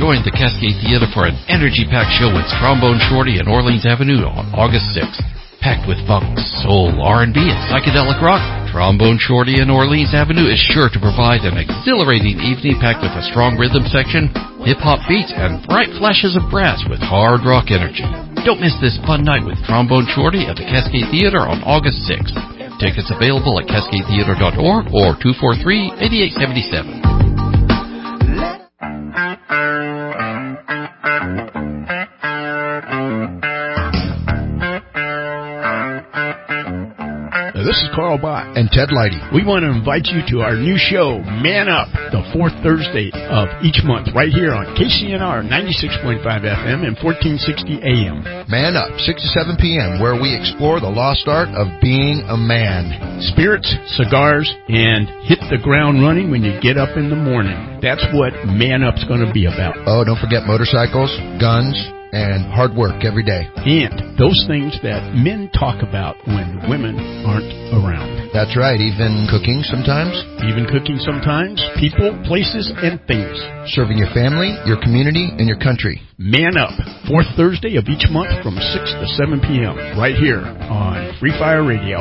Join the Cascade Theater for an energy-packed show with Trombone Shorty and Orleans Avenue on August 6th. Packed with funk, soul, R&B, and psychedelic rock, Trombone Shorty and Orleans Avenue is sure to provide an exhilarating evening packed with a strong rhythm section, hip-hop beats, and bright flashes of brass with hard rock energy. Don't miss this fun night with Trombone Shorty at the Cascade Theater on August 6th. Tickets available at cascadetheater.org or 243-8877. This is Carl Bott and Ted Leidy. We want to invite you to our new show, Man Up, the fourth Thursday of each month, right here on KCNR 96.5 FM and 1460 AM. Man Up, 6 to 7 p.m., where we explore the lost art of being a man. Spirits, cigars, and hit the ground running when you get up in the morning. That's what Man Up's going to be about. Oh, don't forget motorcycles, guns, and hard work every day. And those things that men talk about when women aren't around. That's right, even cooking sometimes. People, places, and things. Serving your family, your community, and your country. Man Up, fourth Thursday of each month from 6 to 7 p.m. right here on Free Fire Radio.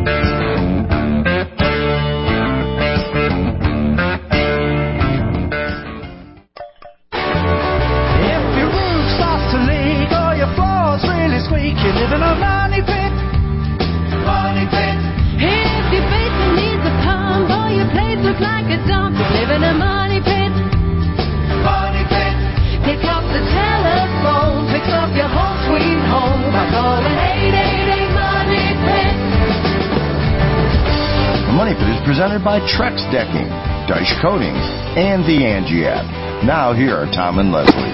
You live in a money pit. Money pit. If your basement needs a pump or your place looks like a dump, you live in a money pit. Money pit. Pick up the telephone, fix up your home sweet home by calling 888 Money Pit. The Money Pit is presented by Trex Decking, Dyche Coatings, and the Angie app. Now here are Tom and Leslie.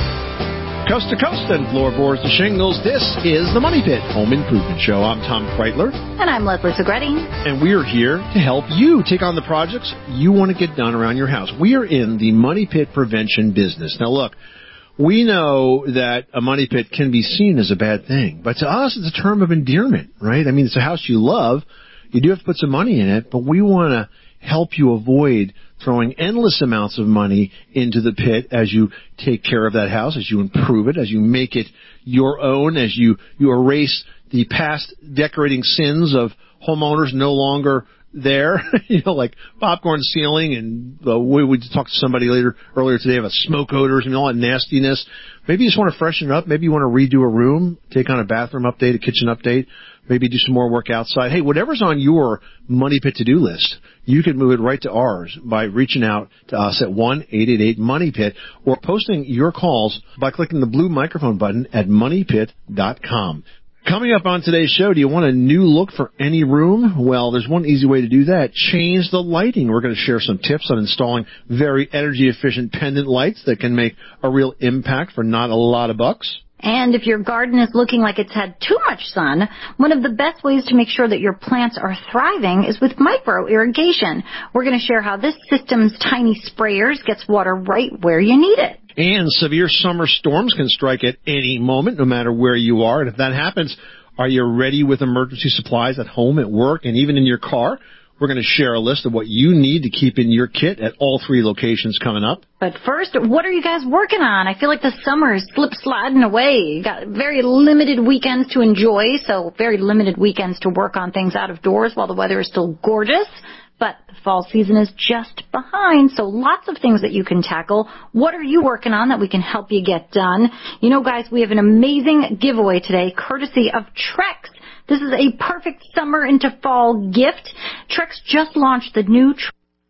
Coast to coast and floorboards to shingles, this is the Money Pit Home Improvement Show. I'm Tom Kreitler. And I'm Leslie Segretti. And we are here to help you take on the projects you want to get done around your house. We are in the Money Pit prevention business. Now look, we know that a money pit can be seen as a bad thing, but to us it's a term of endearment, right? I mean, it's a house you love. You do have to put some money in it, but we want to help you avoid throwing endless amounts of money into the pit as you take care of that house, as you improve it, as you make it your own, as you erase the past decorating sins of homeowners no longer there, like popcorn ceiling, and we talked to somebody earlier today about smoke odors and all that nastiness. Maybe you just want to freshen it up. Maybe you want to redo a room, take on a bathroom update, a kitchen update, maybe do some more work outside. Hey, whatever's on your Money Pit to-do list, you can move it right to ours by reaching out to us at 1-888-MONEYPIT or posting your calls by clicking the blue microphone button at moneypit.com. Coming up on today's show, do you want a new look for any room? Well, there's one easy way to do that. Change the lighting. We're going to share some tips on installing very energy-efficient pendant lights that can make a real impact for not a lot of bucks. And if your garden is looking like it's had too much sun, one of the best ways to make sure that your plants are thriving is with micro irrigation. We're going to share how this system's tiny sprayers gets water right where you need it. And severe summer storms can strike at any moment, no matter where you are. And if that happens, are you ready with emergency supplies at home, at work, and even in your car? We're going to share a list of what you need to keep in your kit at all 3 locations coming up. But first, what are you guys working on? I feel like the summer is slip-sliding away. You got very limited weekends to enjoy, so very limited weekends to work on things out of doors while the weather is still gorgeous. But the fall season is just behind, so lots of things that you can tackle. What are you working on that we can help you get done? You know, guys, we have an amazing giveaway today, courtesy of Trex. This is a perfect summer into fall gift. Trex just launched the new... No.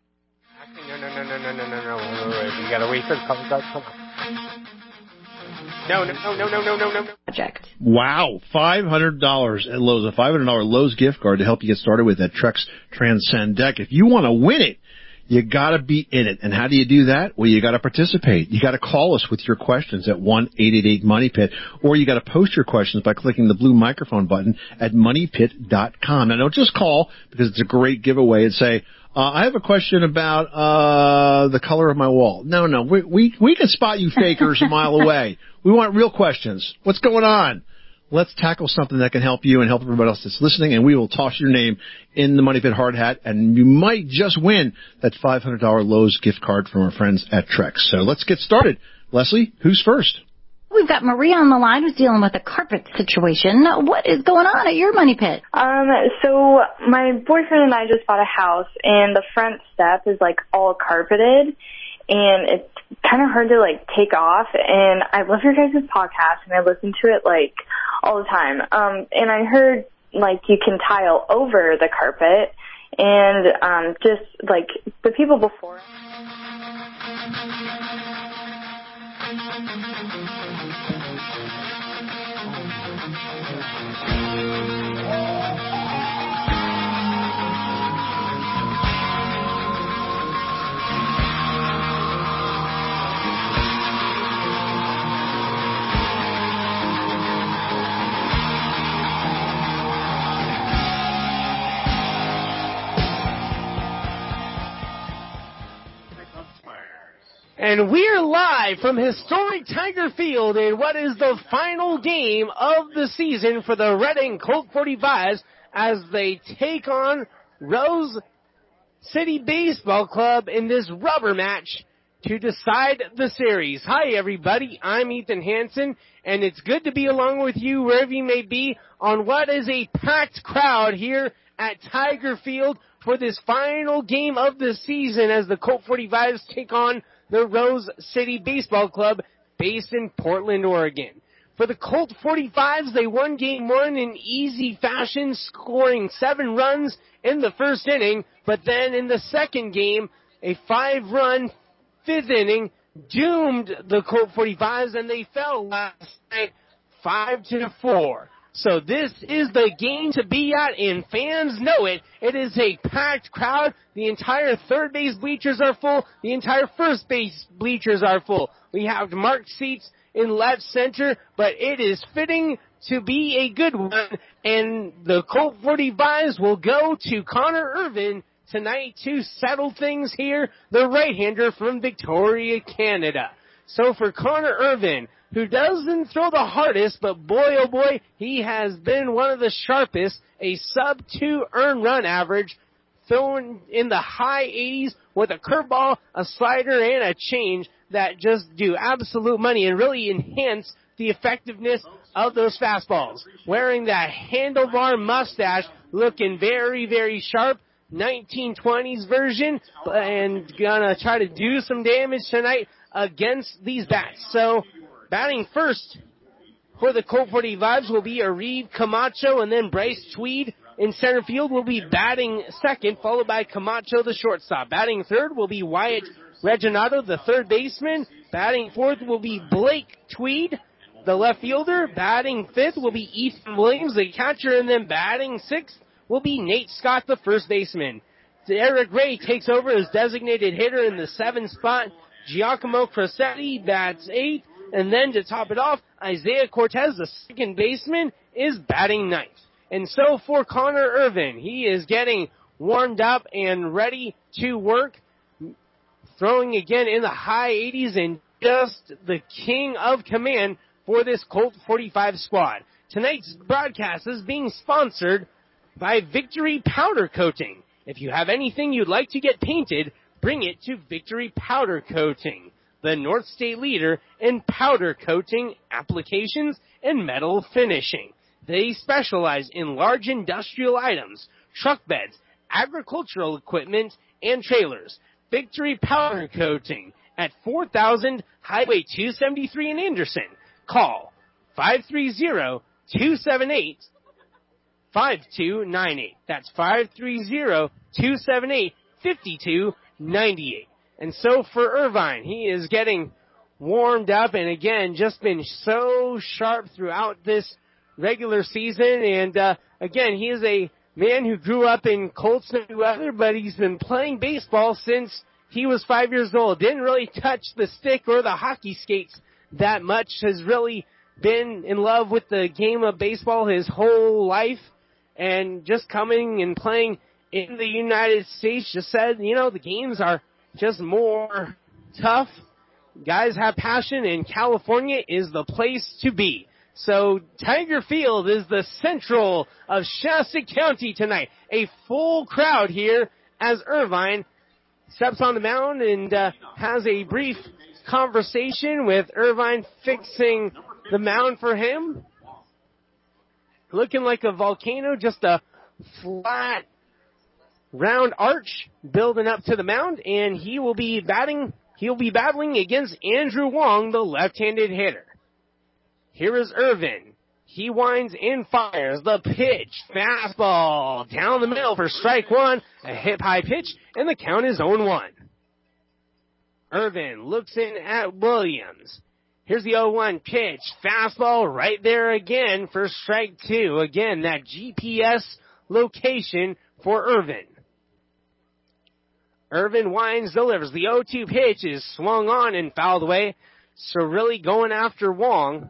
You gotta wait for the cover to come up. No. Project. Wow, $500 at Lowe's. A $500 Lowe's gift card to help you get started with that Trex Transcend deck. If you want to win it, you got to be in it. And how do you do that? Well, you got to participate. You got to call us with your questions at 1-888-MONEYPIT, or you got to post your questions by clicking the blue microphone button at moneypit.com. Now, don't just call, because it's a great giveaway, and say, I have a question about the color of my wall. No, we can spot you fakers a mile away. We want real questions. What's going on? Let's tackle something that can help you and help everybody else that's listening, and we will toss your name in the Money Pit hard hat, and you might just win that $500 Lowe's gift card from our friends at Trex. So let's get started Leslie, who's first? We've got Maria on the line who's dealing with a carpet situation. What is going on at your money pit? So my boyfriend and I just bought a house, and the front step is, like, all carpeted, and it's kind of hard to, like, take off. And I love your guys' podcast, and I listen to it, like, all the time. And I heard, like, you can tile over the carpet, and just, like, the people before. And we're live from historic Tiger Field in what is the final game of the season for the Red and Colt 45s as they take on Rose City Baseball Club in this rubber match to decide the series. Hi, everybody. I'm Ethan Hansen, and it's good to be along with you wherever you may be on what is a packed crowd here at Tiger Field for this final game of the season as the Colt 45s take on the Rose City Baseball Club based in Portland, Oregon. For the Colt 45s, they won Game 1 in easy fashion, scoring 7 runs in the first inning, but then in the second game, a 5-run 5th inning doomed the Colt 45s, and they fell last night 5-4. So this is the game to be at, and fans know it. It is a packed crowd. The entire third base bleachers are full. The entire first base bleachers are full. We have marked seats in left center, but it is fitting to be a good one. And the Colt 45s will go to Connor Irvin tonight to settle things here, the right-hander from Victoria, Canada. So for Connor Irvin, who doesn't throw the hardest, but boy, oh boy, he has been one of the sharpest, a sub-2 earned run average, throwing in the high 80s with a curveball, a slider, and a change that just do absolute money and really enhance the effectiveness of those fastballs. Wearing that handlebar mustache, looking very, very sharp, 1920s version, and gonna try to do some damage tonight against these bats. So, batting first for the Colt 45s will be Ariv Camacho, and then Bryce Tweed in center field will be batting second, followed by Camacho, the shortstop. Batting third will be Wyatt Reginato, the third baseman. Batting fourth will be Blake Tweed, the left fielder. Batting fifth will be Ethan Williams, the catcher, and then batting sixth will be Nate Scott, the first baseman. Eric Ray takes over as designated hitter in the 7th spot. Giacomo Crosetti bats 8th. And then to top it off, Isaiah Cortez, the second baseman, is batting 9th. And so for Connor Irvin, he is getting warmed up and ready to work, throwing again in the high 80s and just the king of command for this Colt 45 squad. Tonight's broadcast is being sponsored by Victory Powder Coating. If you have anything you'd like to get painted, bring it to Victory Powder Coating, the North State leader in powder coating applications and metal finishing. They specialize in large industrial items, truck beds, agricultural equipment, and trailers. Victory Powder Coating at 4000 Highway 273 in Anderson. Call 530-278-5298. That's 530-278-5298. And so for Irvine, he is getting warmed up and again just been so sharp throughout this regular season. And again, he is a man who grew up in Colts weather, but he's been playing baseball since he was 5 years old. Didn't really touch the stick or the hockey skates that much. Has really been in love with the game of baseball his whole life. And just coming and playing in the United States just said, you know, the games are just more tough. Guys have passion, and California is the place to be. So Tiger Field is the central of Shasta County tonight. A full crowd here as Irvine steps on the mound and has a brief conversation with Irvine fixing the mound for him. Looking like a volcano, just a flat, round arch building up to the mound, and he will be battling against Andrew Wong, the left-handed hitter. Here is Irvin. He winds and fires the pitch. Fastball down the middle for strike one. A hip-high pitch, and the count is 0-1. Irvin looks in at Williams. Here's the 0-1 pitch. Fastball right there again for strike two. Again, that GPS location for Irvin. Irvin winds, delivers. The 0-2 pitch is swung on and fouled away. So really going after Wong.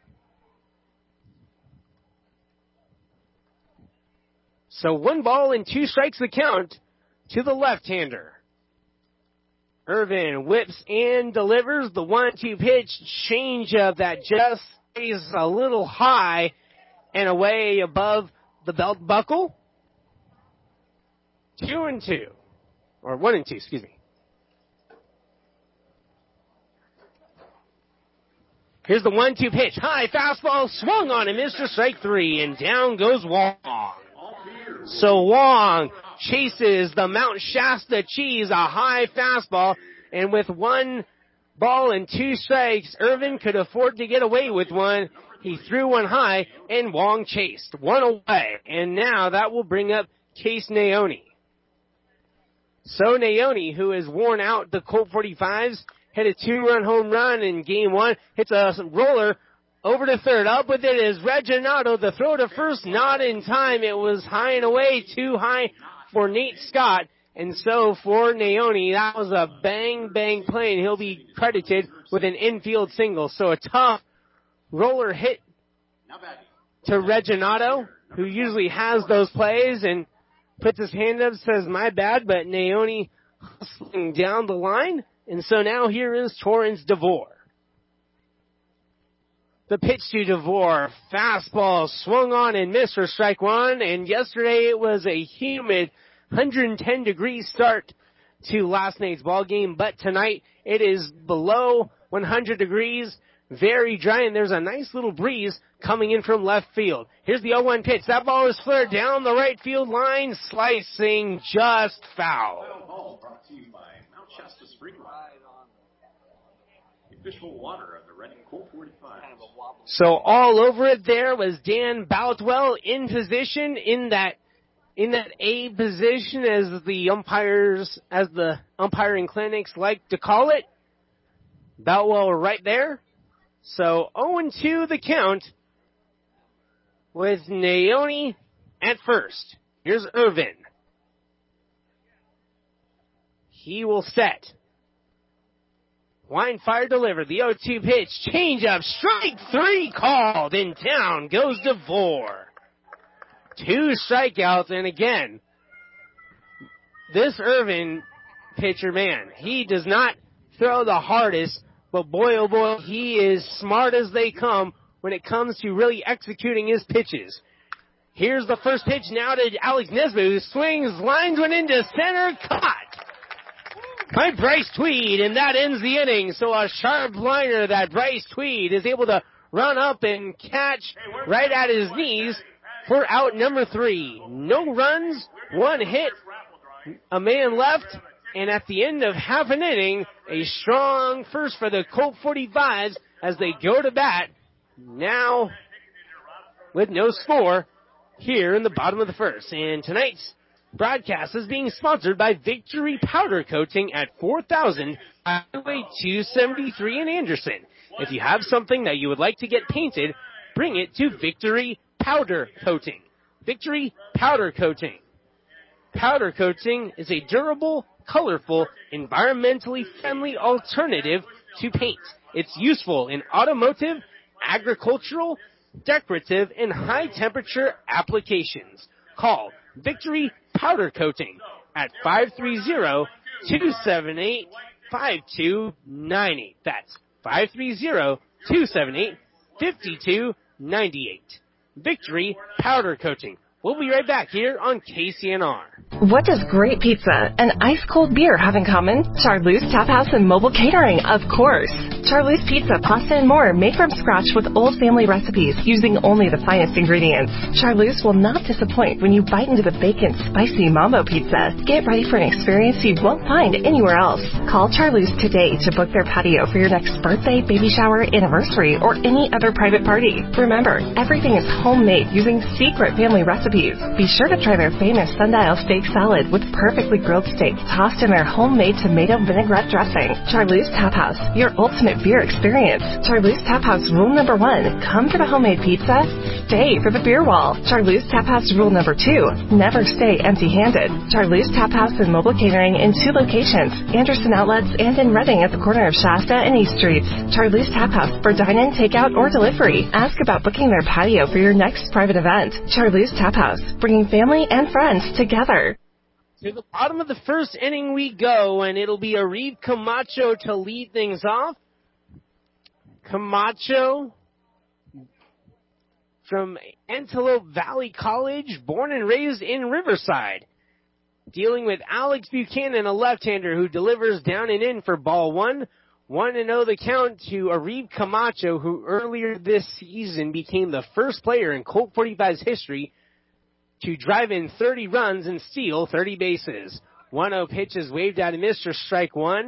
So 1 ball and 2 strikes the count to the left-hander. Irvin whips and delivers the 1-2 pitch, changeup that just stays a little high and away above the belt buckle. 2-2. Or 1-2, excuse me. Here's the 1-2 pitch. High fastball swung on and missed for strike three, and down goes Wong. So Wong chases the Mount Shasta cheese, a high fastball, and with 1 ball and 2 strikes, Irvin could afford to get away with one. He threw one high, and Wong chased one away, and now that will bring up Case Naoni. So Naoni, who has worn out the Colt 45s, hit a 2-run home run in game one, hits a roller over to third. Up with it is Reginato. The throw to first, not in time. It was high and away, too high for Nate Scott. And so for Naoni, that was a bang play, and he'll be credited with an infield single. So a tough roller hit to Reginato, who usually has those plays, and puts his hand up, says, my bad, but Naoni hustling down the line. And so now here is Torrance DeVore. The pitch to DeVore, fastball swung on and missed for strike one, and yesterday it was a humid 110-degree start to last night's ball game, but tonight it is below 100 degrees, very dry, and there's a nice little breeze coming in from left field. Here's the 0-1 pitch. That ball is flared down the right field line, slicing just foul. Brought to you by Mount Shasta Spring Water. Official water of the Reading Colt 45. So all over it there was Dan Boutwell in position in that A position, as the umpiring clinics like to call it. Boutwell right there. So 0-2 the count with Naoni at first. Here's Irvin. He will set. Wind, fire, deliver. The 0-2 pitch. Change up. Strike three called. And down goes DeVore. 2 strikeouts. And again, this Irvin pitcher, man, he does not throw the hardest, but boy, oh boy, he is smart as they come when it comes to really executing his pitches. Here's the first pitch now to Alex Nesbitt, who swings, lines one into center, caught by Bryce Tweed, and that ends the inning. So a sharp liner that Bryce Tweed is able to run up and catch right at his knees for out number 3. No runs, 1 hit, a man left, and at the end of half an inning, a strong first for the Colt 45s as they go to bat now with no score here in the bottom of the first. And tonight's broadcast is being sponsored by Victory Powder Coating at 4000 Highway 273 in Anderson. If you have something that you would like to get painted, bring it to Victory Powder Coating. Victory Powder Coating. Powder coating is a durable, colorful, environmentally friendly alternative to paint. It's useful in automotive, agricultural, decorative, and high-temperature applications. Call Victory Powder Coating at 530-278-5298. That's 530-278-5298. Victory Powder Coating. We'll be right back here on KCNR. What does great pizza and ice-cold beer have in common? Charlie's Tap House and mobile catering, of course. Charlie's Pizza, pasta, and more made from scratch with old family recipes using only the finest ingredients. Charlie's will not disappoint when you bite into the bacon spicy mambo pizza. Get ready for an experience you won't find anywhere else. Call Charlie's today to book their patio for your next birthday, baby shower, anniversary, or any other private party. Remember, everything is homemade using secret family recipes. Be sure to try their famous sundial steak salad with perfectly grilled steak tossed in their homemade tomato vinaigrette dressing. Charlie's Tap House, your ultimate beer experience. Charlie's Tap House rule number 1, come for the homemade pizza, stay for the beer wall. Charlie's Tap House rule number 2, never stay empty-handed. Charlie's Tap House and mobile catering in 2 locations, Anderson Outlets and in Reading at the corner of Shasta and East Streets. Charlie's Tap House for dine-in, takeout, or delivery. Ask about booking their patio for your next private event. Charlie's Tap House, bringing family and friends together. To the bottom of the first inning we go, and it'll be Arif Camacho to lead things off. Camacho from Antelope Valley College, born and raised in Riverside. Dealing with Alex Buchanan, a left-hander who delivers down and in for ball 1. 1-0 the count to Arif Camacho, who earlier this season became the first player in Colt 45's history to drive in 30 runs and steal 30 bases. 1-0 pitch is waved out and missed for strike 1.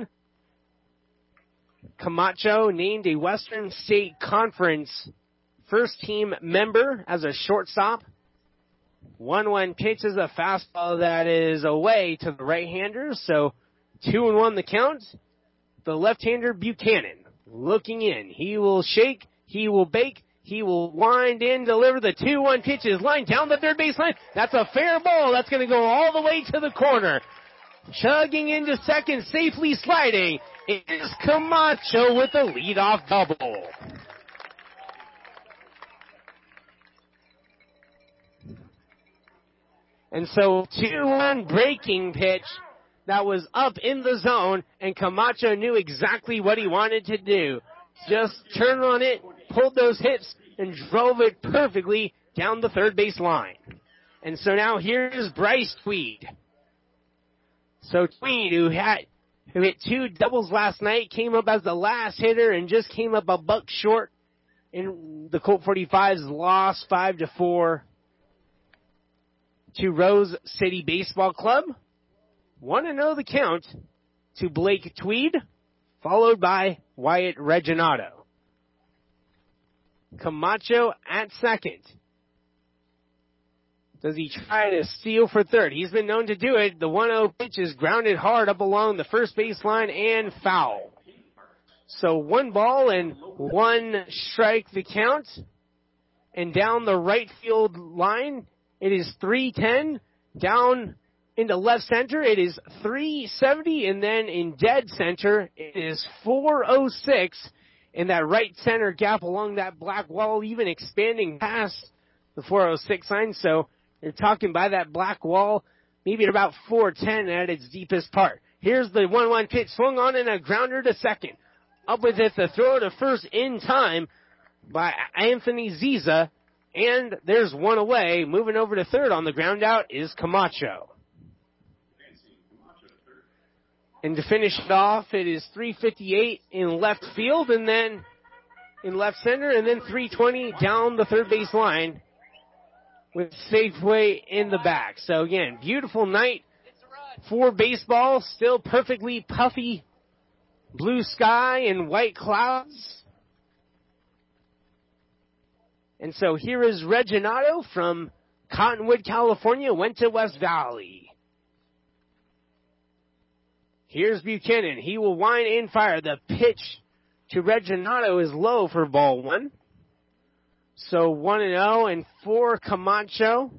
Camacho named a Western State Conference first-team member as a shortstop. 1-1 pitch is a fastball that is away to the right-hander, so 2-1 the count. The left-hander Buchanan looking in. He will shake, he will bake, he will wind in, deliver the 2-1 pitch is lined down the third baseline. That's a fair ball. That's going to go all the way to the corner. Chugging into second, safely sliding, is Camacho with a leadoff double. And so 2-1 breaking pitch that was up in the zone, and Camacho knew exactly what he wanted to do. Just turn on it, pulled those hips, and drove it perfectly down the third base line. And so now here's Bryce Tweed. So Tweed, who hit 2 doubles last night, came up as the last hitter and just came up a buck short in the Colt 45's loss 5-4 to Rose City Baseball Club. 1-0 the count to Blake Tweed, followed by Wyatt Reginato. Camacho at second. Does he try to steal for third? He's been known to do it. The 1-0 pitch is grounded hard up along the first baseline and foul. So 1 ball and 1 strike the count. And down the right field line, it is 310. Down into left center, it is 370. And then in dead center, it is 406. In that right center gap along that black wall, even expanding past the 406 line. So you're talking by that black wall, maybe at about 410 at its deepest part. Here's the 1-1 pitch, swung on and a grounder to second. Up with it, the throw to first in time by Anthony Ziza. And there's 1 away. Moving over to third on the ground out is Camacho. And to finish it off, it is 358 in left field and then in left center, and then 320 down the third base line with Safeway in the back. So again, beautiful night for baseball. Still perfectly puffy blue sky and white clouds. And so here is Reginato from Cottonwood, California, went to West Valley. Here's Buchanan. He will wind and fire. The pitch to Reginato is low for ball 1. So 1-0 and for Camacho.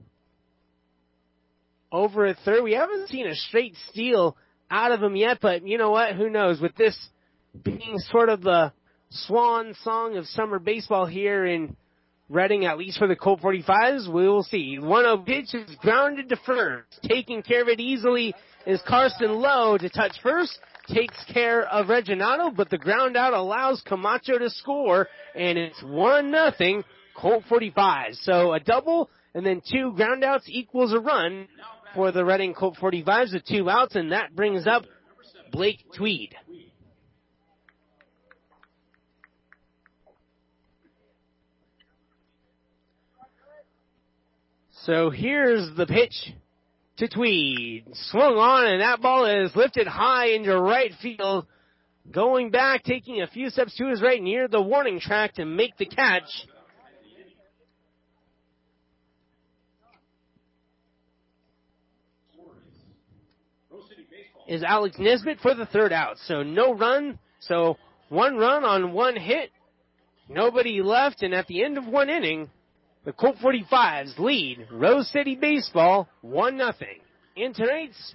Over at third. We haven't seen a straight steal out of him yet, but you know what? Who knows? With this being sort of the swan song of summer baseball here in Reading, at least for the Colt 45s, we will see. 1-0 pitch is grounded to first. Taking care of it easily is Carson Lowe to touch first. Takes care of Reginato, but the ground out allows Camacho to score, and it's 1-0 Colt 45. So a double and then 2 ground outs equals a run for the Reading Colt 45s with 2 outs, and that brings up Blake Tweed. So here's the pitch to Tweed. Swung on, and that ball is lifted high into right field. Going back, taking a few steps to his right near the warning track to make the catch. Is Alex Nisbet for the 3rd out. So no run. So 1 run on 1 hit. Nobody left. And at the end of 1 inning, the Colt 45s lead Rose City Baseball 1-0. In tonight's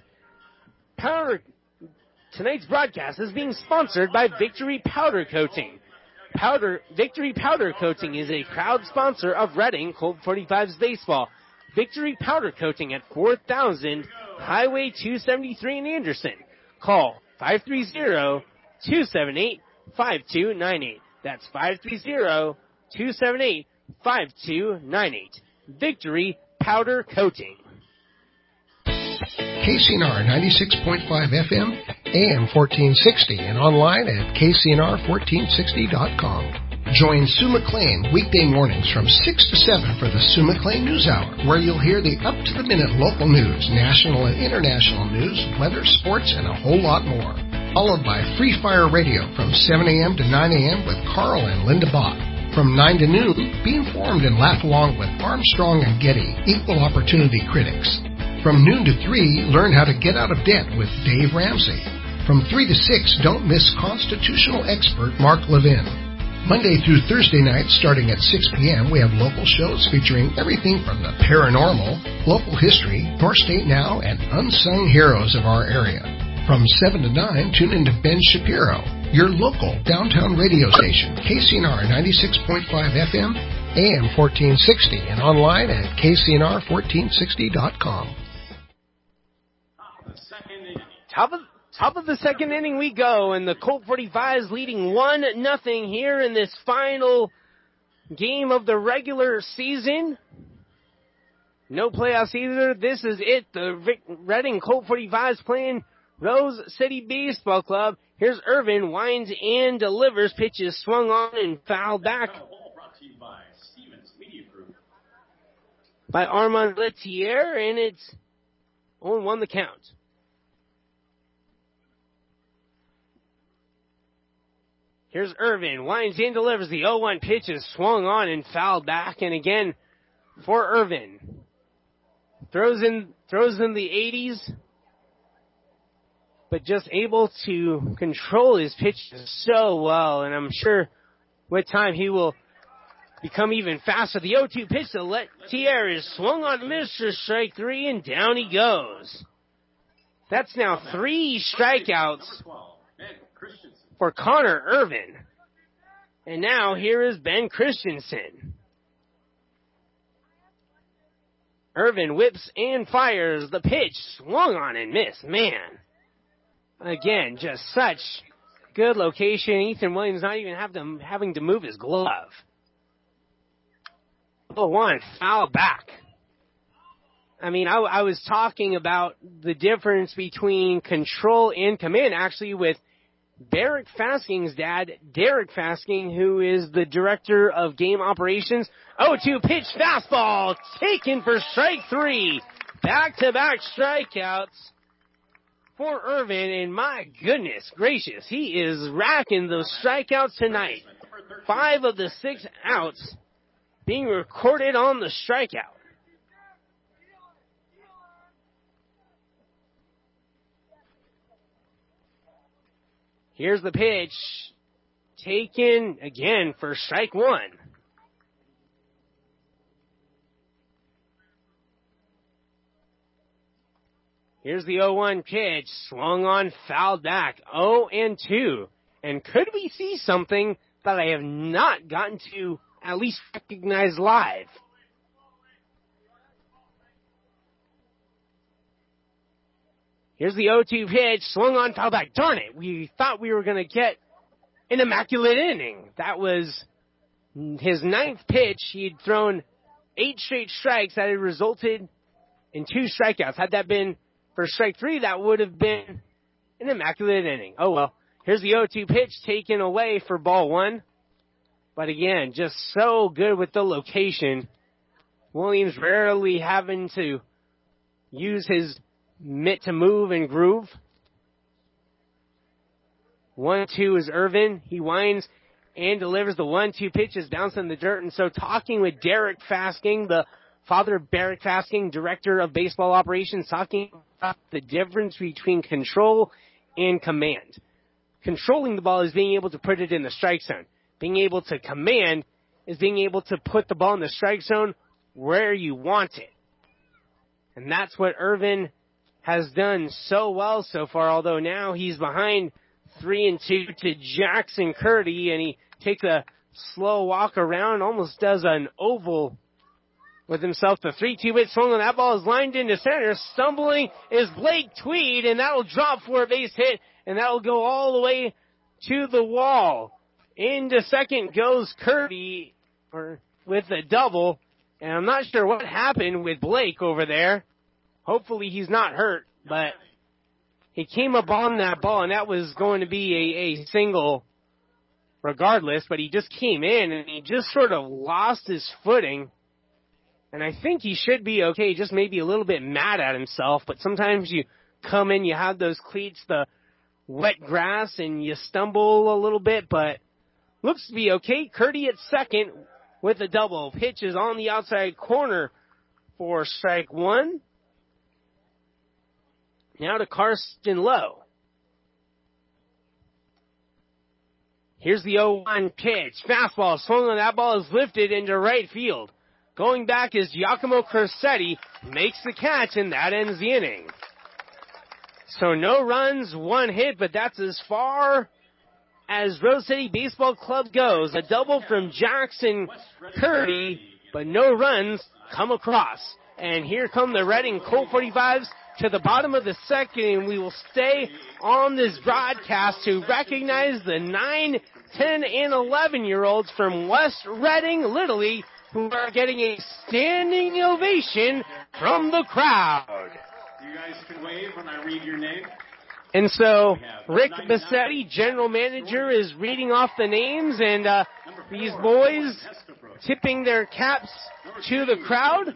broadcast is being sponsored by Victory Powder Coating. Victory Powder Coating is a proud sponsor of Reading Colt 45s Baseball. Victory Powder Coating at 4000 Highway 273 in Anderson. Call 530-278-5298. That's 530-278-5298. Victory Powder Coating. KCNR 96.5 FM, AM 1460, and online at KCNR1460.com. Join Sue McLean weekday mornings from 6 to 7 for the Sue McLean News Hour, where you'll hear the up-to-the-minute local news, national and international news, weather, sports, and a whole lot more. Followed by Free Fire Radio from 7 a.m. to 9 a.m. with Carl and Linda Bach. From 9 to noon, be informed and laugh along with Armstrong and Getty, equal opportunity critics. From noon to 3, learn how to get out of debt with Dave Ramsey. From 3 to 6, don't miss constitutional expert Mark Levin. Monday through Thursday nights, starting at 6 p.m., we have local shows featuring everything from the paranormal, local history, North State Now, and unsung heroes of our area. From 7 to 9, tune into Ben Shapiro, your local downtown radio station, KCNR 96.5 FM, AM 1460, and online at KCNR1460.com. Top of the 2nd inning we go, and the Colt 45s leading 1-0 here in this final game of the regular season. No playoffs either. This is it. The Reading Colt 45s playing Rose City Baseball Club. Here's Irvin, winds and delivers. Pitches swung on and fouled back by Armand Lettier, and it's 0-1 the count. Here's Irvin, winds and delivers. The 0-1 pitch is swung on and fouled back, and again for Irvin. Throws in the 80s, but just able to control his pitches so well, and I'm sure with time he will become even faster. The 0-2 pitch to Lettier is swung on, Mr. Strike 3, and down he goes. That's now 3 strikeouts for Connor Irvin. And now here is Ben Christensen. Irvin whips and fires. The pitch swung on and missed. Man. Again, just such good location. Ethan Williams not even having to move his glove. 0-1, foul back. I mean, I was talking about the difference between control and command, actually, with Barrick Fasking's dad, Derek Fasking, who is the director of game operations. 0-2 pitch, fastball, taken for strike 3. Back-to-back strikeouts for Irvin, and my goodness gracious, he is racking those strikeouts tonight. 5 of the 6 outs being recorded on the strikeout. Here's the pitch, taken again for strike 1. Here's the 0-1 pitch, swung on, fouled back, 0-2. And could we see something that I have not gotten to at least recognize live? Here's the 0-2 pitch, swung on, foul back. Darn it, we thought we were going to get an immaculate inning. That was his 9th pitch. He had thrown 8 straight strikes that had resulted and 2 strikeouts. Had that been for strike 3, that would have been an immaculate inning. Oh, well. Here's the 0-2 pitch taken away for ball 1. But again, just so good with the location. Williams rarely having to use his mitt to move and groove. 1-2 is Irvin. He winds and delivers the 1-2 pitches, bouncing in the dirt. And so talking with Derek Fasking, the father of Barrick Fasking, director of baseball operations, talking about the difference between control and command. Controlling the ball is being able to put it in the strike zone. Being able to command is being able to put the ball in the strike zone where you want it. And that's what Irvin has done so well so far, although now he's behind 3-2 to Jackson Curdy, and he takes a slow walk around, almost does an oval with himself. The 3-2 pitch swung on that ball is lined into center. Stumbling is Blake Tweed, and that will drop for a base hit, and that will go all the way to the wall. Into second goes Curdy with a double, and I'm not sure what happened with Blake over there. Hopefully he's not hurt, but he came up on that ball, and that was going to be a single regardless, but he just came in, and he just sort of lost his footing. And I think he should be okay, just maybe a little bit mad at himself, but sometimes you come in, you have those cleats, the wet grass, and you stumble a little bit, but looks to be okay. Curdy at second with a double. Pitches on the outside corner for strike 1. Now to Karsten Lowe. Here's the 0-1 pitch. Fastball swung on that ball is lifted into right field. Going back is Giacomo Corsetti, makes the catch, and that ends the inning. So no runs, 1 hit, but that's as far as Rose City Baseball Club goes. A double from Jackson Curdy, but no runs come across. And here come the Reading Colt 45s to the bottom of the second, and we will stay on this broadcast to recognize the 9, 10, and 11-year-olds from West Reading Little League who are getting a standing ovation from the crowd. You guys can wave when I read your name. And so Rick Bassetti, general manager, is reading off the names, and these boys tipping their caps to the crowd.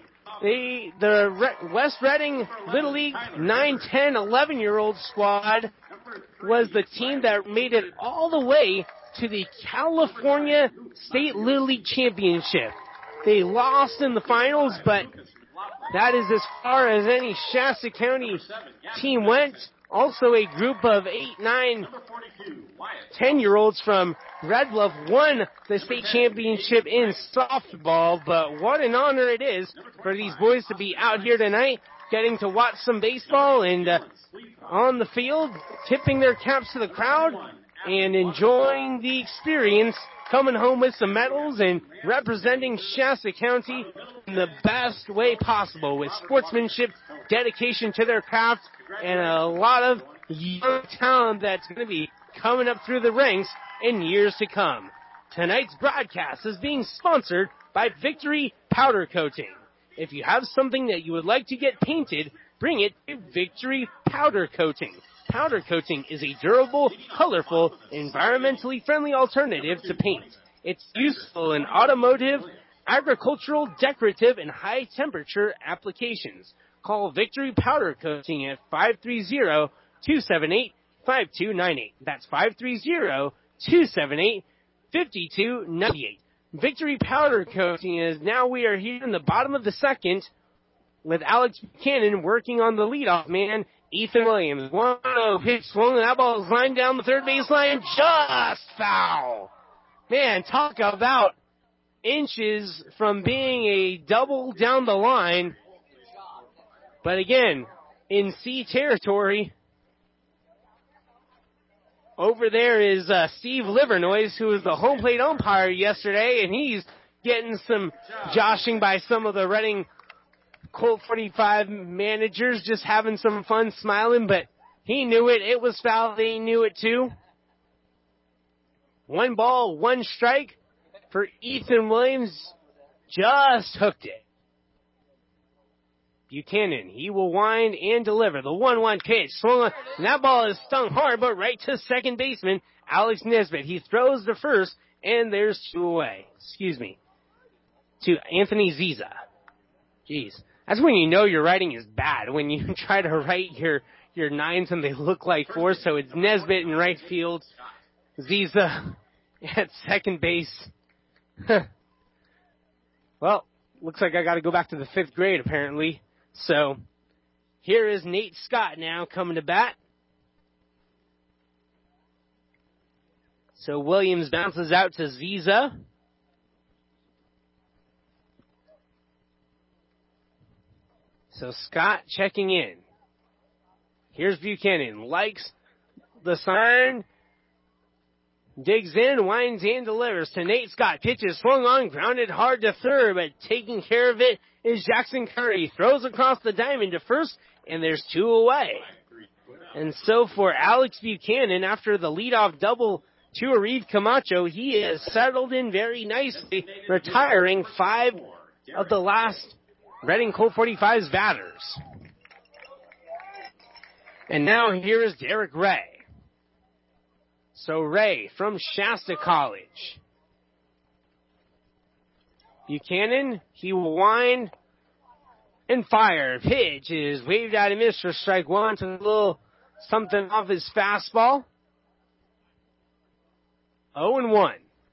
The West Reading Little League 9, 10, 11-year-old squad was the team that made it all the way to the California State Little League Championship. They lost in the finals, but that is as far as any Shasta County team went. Also a group of 8, 9, 10-year-olds from Red Bluff won the state championship in softball, but what an honor it is for these boys to be out here tonight, getting to watch some baseball and on the field, tipping their caps to the crowd and enjoying the experience, coming home with some medals and representing Shasta County in the best way possible with sportsmanship, dedication to their craft, and a lot of young talent that's going to be coming up through the ranks in years to come. Tonight's broadcast is being sponsored by Victory Powder Coating. If you have something that you would like to get painted, bring it to Victory Powder Coating. Powder coating is a durable, colorful, environmentally friendly alternative to paint. It's useful in automotive, agricultural, decorative, and high-temperature applications. Call Victory Powder Coating at 530-278-5298. That's 530-278-5298. Victory Powder Coating is now we are here in the bottom of the second with Alex Buchanan working on the leadoff man, Ethan Williams. 1-0 pitch swung, and that ball is lined down the third baseline, just foul. Man, talk about inches from being a double down the line. But again, in C territory, over there is Steve Livernoise, who was the home plate umpire yesterday, and he's getting some joshing by some of the Reading Colt 45 managers, just having some fun, smiling, but he knew it. It was foul. They knew it too. 1 ball, 1 strike for Ethan Williams. Just hooked it. Buchanan, he will wind and deliver. The 1-1 pitch swung on, and that ball is stung hard, but right to second baseman, Alex Nesbitt. He throws the first, and there's 2 away. To Anthony Ziza. Jeez. That's when you know your writing is bad, when you try to write your 9s and they look like 4s. So it's Nesbitt in right field, Ziza at second base. Well, looks like I got to go back to the 5th grade apparently. So here is Nate Scott now coming to bat. So Williams bounces out to Ziza. So Scott checking in. Here's Buchanan. Likes the sign. Digs in, winds and delivers to Nate Scott. Pitches swung on, grounded hard to third, but taking care of it is Jackson Curry. Throws across the diamond to first, and there's 2 away. And so for Alex Buchanan, after the leadoff double to Arif Camacho, he is settled in very nicely, retiring 5 of the last Reading Colt 45's batters. And now here is Derek Ray. So Ray from Shasta College. Buchanan, he will wind and fire. Pitch is waved out and missed for strike 1. To a little something off his fastball. 0-1.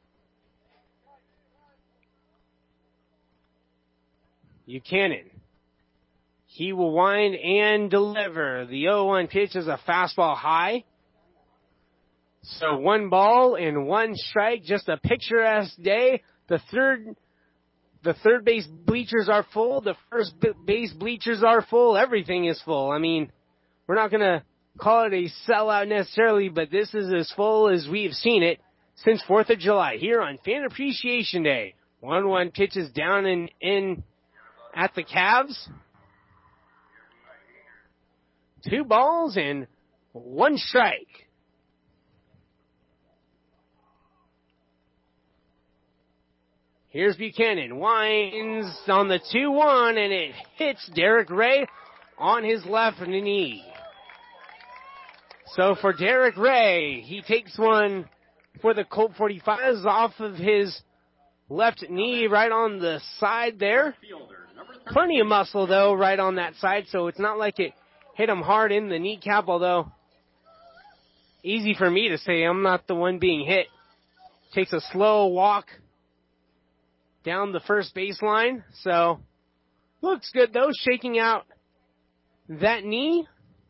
Buchanan. He will wind and deliver. The 0-1 pitch is a fastball high. So 1 ball and 1 strike. Just a picturesque day. The third base bleachers are full. The first base bleachers are full. Everything is full. I mean, we're not going to call it a sellout necessarily, but this is as full as we've seen it since 4th of July here on Fan Appreciation Day. 1-1 pitches down and in at the Cavs. 2 balls and 1 strike. Here's Buchanan. Winds on the 2-1, and it hits Derek Ray on his left knee. So for Derek Ray, he takes one for the Colt 45s off of his left knee right on the side there. Plenty of muscle, though, right on that side, so it's not like it hit him hard in the kneecap, although easy for me to say. I'm not the one being hit. Takes a slow walk down the first baseline, so looks good, though, shaking out that knee.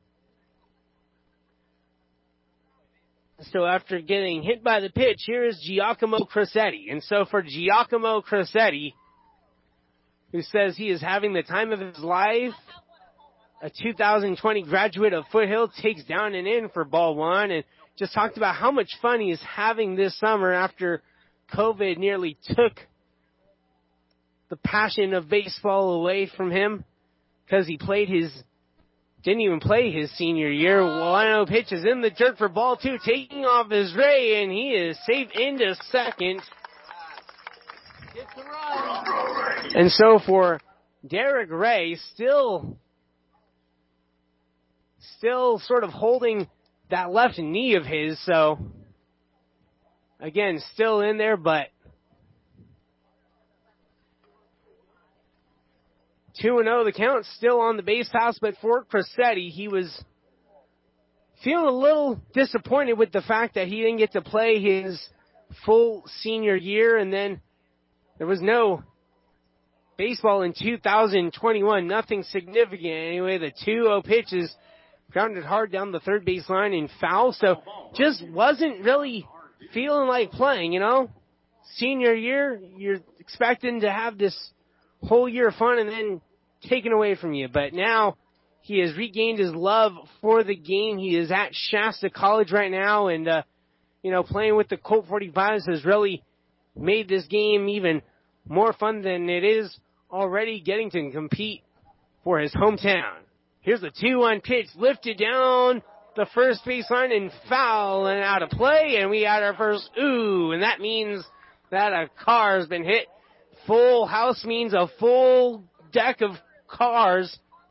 So after getting hit by the pitch, here is Giacomo Crosetti. And so for Giacomo Crosetti, who says he is having the time of his life, a 2020 graduate of Foothill, takes down and in for ball 1, and just talked about how much fun he is having this summer after COVID nearly took the passion of baseball away from him, because he didn't even play his senior year. 1-0 pitch is in the dirt for ball 2, taking off is Ray, and he is safe into second. And so for Derek Ray, still sort of holding that left knee of his, so again, still in there, but 2-0 the count, still on the base pass, but for Crosetti, he was feeling a little disappointed with the fact that he didn't get to play his full senior year, and then there was no baseball in 2021, nothing significant anyway. The 2-0 pitch is grounded hard down the third baseline and foul, so just wasn't really feeling like playing, you know? Senior year, you're expecting to have this whole year of fun and then taken away from you. But now he has regained his love for the game. He is at Shasta College right now, and, playing with the Colt 45s has really made this game even more fun than it is already, getting to compete for his hometown. Here's the 2-1 pitch, lifted down the first baseline and foul and out of play, and we had our first ooh, and that means that a car has been hit. Full house means a full deck of cars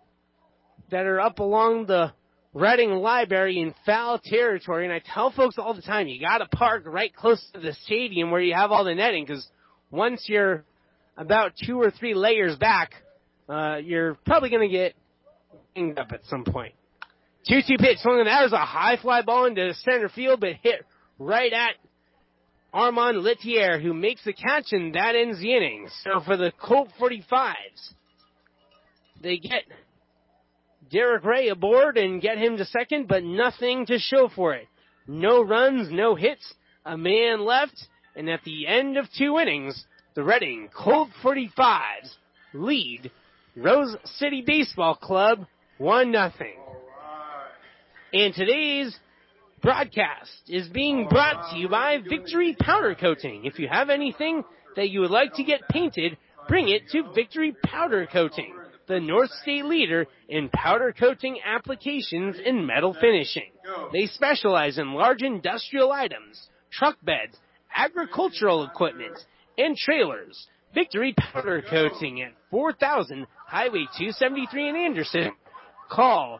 that are up along the Reading Library in foul territory. And I tell folks all the time, you got to park right close to the stadium where you have all the netting, because once you're about 2 or 3 layers back, you're probably going to get hanged up at some point. 2-2 pitch. Swung on that was a high fly ball into center field, but hit right at Armand Letier, who makes the catch, and that ends the inning. So for the Colt 45s, they get Derek Ray aboard and get him to second, but nothing to show for it. No runs, no hits, a man left, and at the end of 2 innings, the Reading Colt 45s lead Rose City Baseball Club 1-0. And today's broadcast is being brought to you by Victory Powder Coating. If you have anything that you would like to get painted, bring it to Victory Powder Coating, the North State leader in powder coating applications and metal finishing. They specialize in large industrial items, truck beds, agricultural equipment, and trailers. Victory Powder Coating at 4000 Highway 273 in Anderson. Call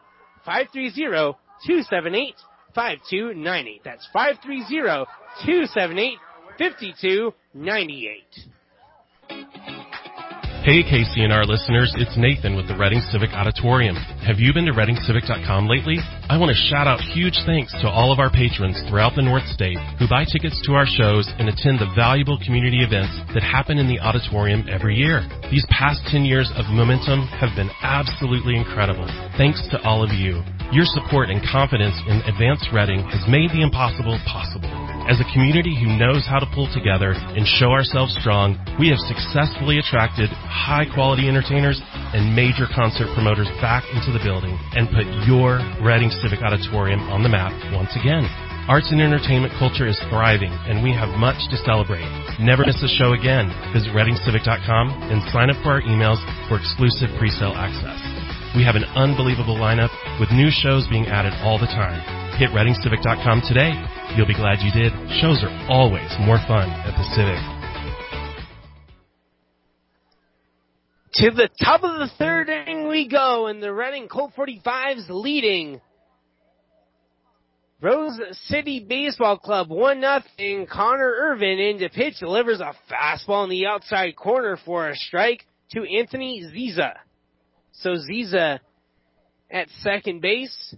530-278-5298. That's 530-278-5298. Hey KCNR listeners, it's Nathan with the Reading Civic Auditorium. Have you been to ReadingCivic.com lately? I want to shout out huge thanks to all of our patrons throughout the North State who buy tickets to our shows and attend the valuable community events that happen in the auditorium every year. These past 10 years of momentum have been absolutely incredible. Thanks to all of you. Your support and confidence in Advanced Reading has made the impossible possible. As a community who knows how to pull together and show ourselves strong, we have successfully attracted high-quality entertainers and major concert promoters back into the building and put your Reading Civic Auditorium on the map once again. Arts and entertainment culture is thriving, and we have much to celebrate. Never miss a show again. Visit ReadingCivic.com and sign up for our emails for exclusive pre-sale access. We have an unbelievable lineup with new shows being added all the time. Hit ReadingCivic.com today. You'll be glad you did. Shows are always more fun at the Civic. To the top of the 3rd inning we go, and the Reading Colt 45s leading Rose City Baseball Club 1-0. Connor Irvin into pitch, delivers a fastball in the outside corner for a strike to Anthony Ziza. So Ziza at second base.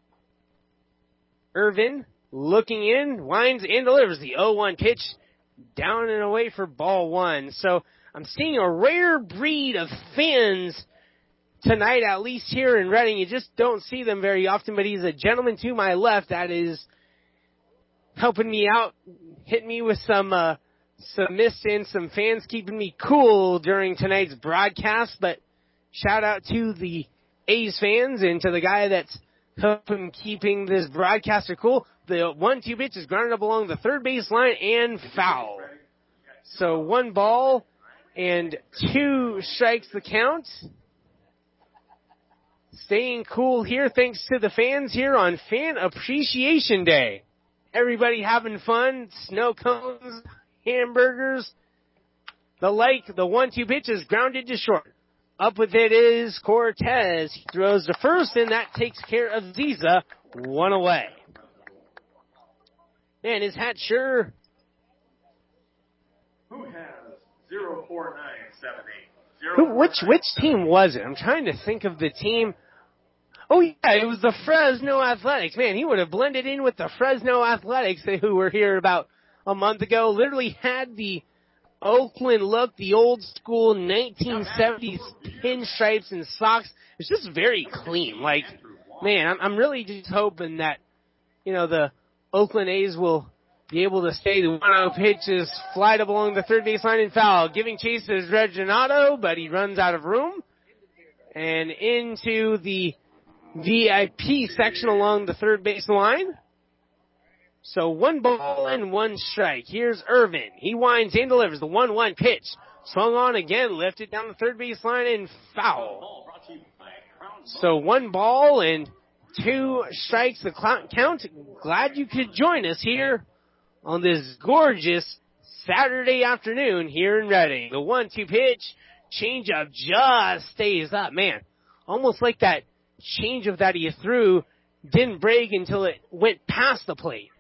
Irvin looking in, winds and delivers the 0-1 pitch down and away for ball 1. So I'm seeing a rare breed of fans tonight, at least here in Reading. You just don't see them very often, but he's a gentleman to my left that is helping me out, hitting me with some mist and some fans, keeping me cool during tonight's broadcast. But shout out to the A's fans and to the guy that's helping keeping this broadcaster cool. The 1-2 pitch is grounded up along the third base line and foul. So 1 ball and 2 strikes the count. Staying cool here thanks to the fans here on Fan Appreciation Day. Everybody having fun, snow cones, hamburgers, the like. The 1-2 pitch is grounded to short. Up with it is Cortez. He throws to first, and that takes care of Ziza. 1 away. Man, his hat sure. Who has 04978? Which team was it? I'm trying to think of the team. Oh, yeah, it was the Fresno Athletics. Man, he would have blended in with the Fresno Athletics who were here about a month ago. Literally had the Oakland look, the old school 1970s pinstripes and socks. It's just very clean. Like, man, I'm really just hoping that, the Oakland A's will be able to stay. The 1-0 pitch is flied up along the third base line and foul. Giving chase is Reginato, but he runs out of room. And into the VIP section along the third base line. So 1 ball and 1 strike. Here's Irvin. He winds and delivers the 1-1 pitch. Swung on again, lifted down the third base line and foul. So 1 ball and 2 strikes the count. Glad you could join us here on this gorgeous Saturday afternoon here in Reading. The 1-2 pitch, changeup just stays up. Man, almost like that changeup that he threw didn't break until it went past the plate.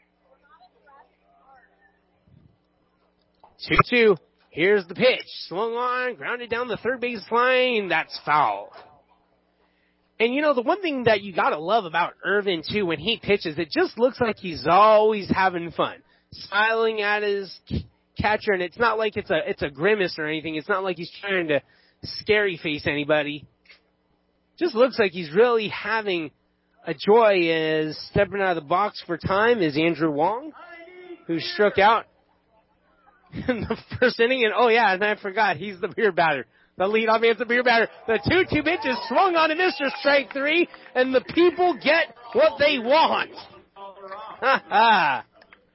2-2. Here's the pitch. Swung on, grounded down the third base line. That's foul. And, you know, the one thing that you got to love about Irvin, too, when he pitches, it just looks like he's always having fun. Smiling at his catcher, and it's not like it's a grimace or anything. It's not like he's trying to scary face anybody. Just looks like he's really having a joy. As stepping out of the box for time is Andrew Wong, who struck out in the first inning. And, oh, yeah, and I forgot, he's the beer batter. The leadoff man's the beer batter. The 2-2 pitch is swung on to Mr. Strike 3, and the people get what they want. Ha ha.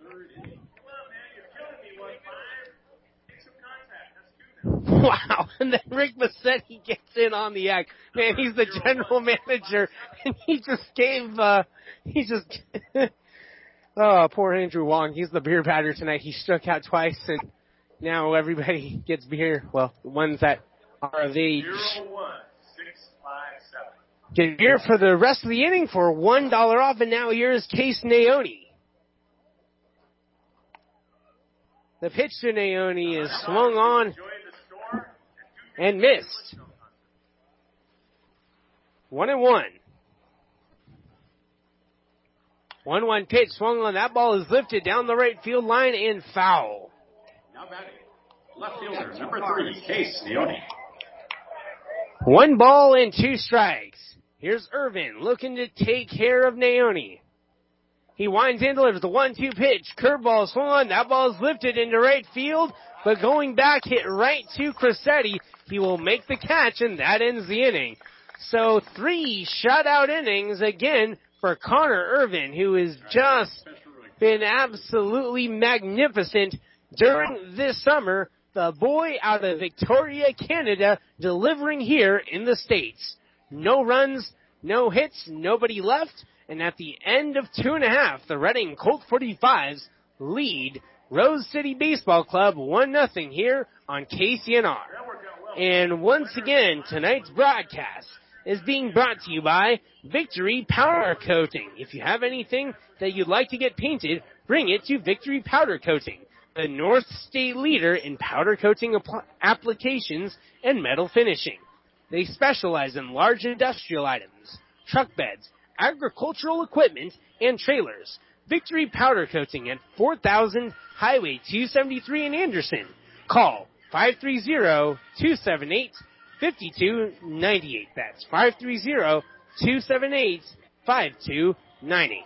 Wow, and then Rick Massetti gets in on the act. Man, he's the general manager, and he just gave, oh, poor Andrew Wong. He's the beer batter tonight. He struck out twice, and now everybody gets beer. Well, the ones that are of age. 0-1-6-5-7. Get beer for the rest of the inning for $1 off, and now here's Case Naoni. The pitch to Naoni is swung on and missed. 1-1. 1-1 pitch swung on. That ball is lifted down the right field line and foul. Now batting, left fielder, number 3, Case Naoni. 1 ball and 2 strikes. Here's Irvin looking to take care of Naoni. He winds in, delivers the 1-2 pitch. Curveball swung on. That ball is lifted into right field, but going back, hit right to Crissetti. He will make the catch, and that ends the inning. So 3 shutout innings again for Connor Irvin, who has just been absolutely magnificent during this summer. The boy out of Victoria, Canada, delivering here in the States. No runs, no hits, nobody left. And at the end of 2.5, the Reading Colt 45s lead Rose City Baseball Club 1-0 here on KCNR. And once again, tonight's broadcast is being brought to you by Victory Powder Coating. If you have anything that you'd like to get painted, bring it to Victory Powder Coating, the North State leader in powder coating applications and metal finishing. They specialize in large industrial items, truck beds, agricultural equipment, and trailers. Victory Powder Coating at 4000 Highway 273 in Anderson. Call 530-278-5298. That's 530-278-5298.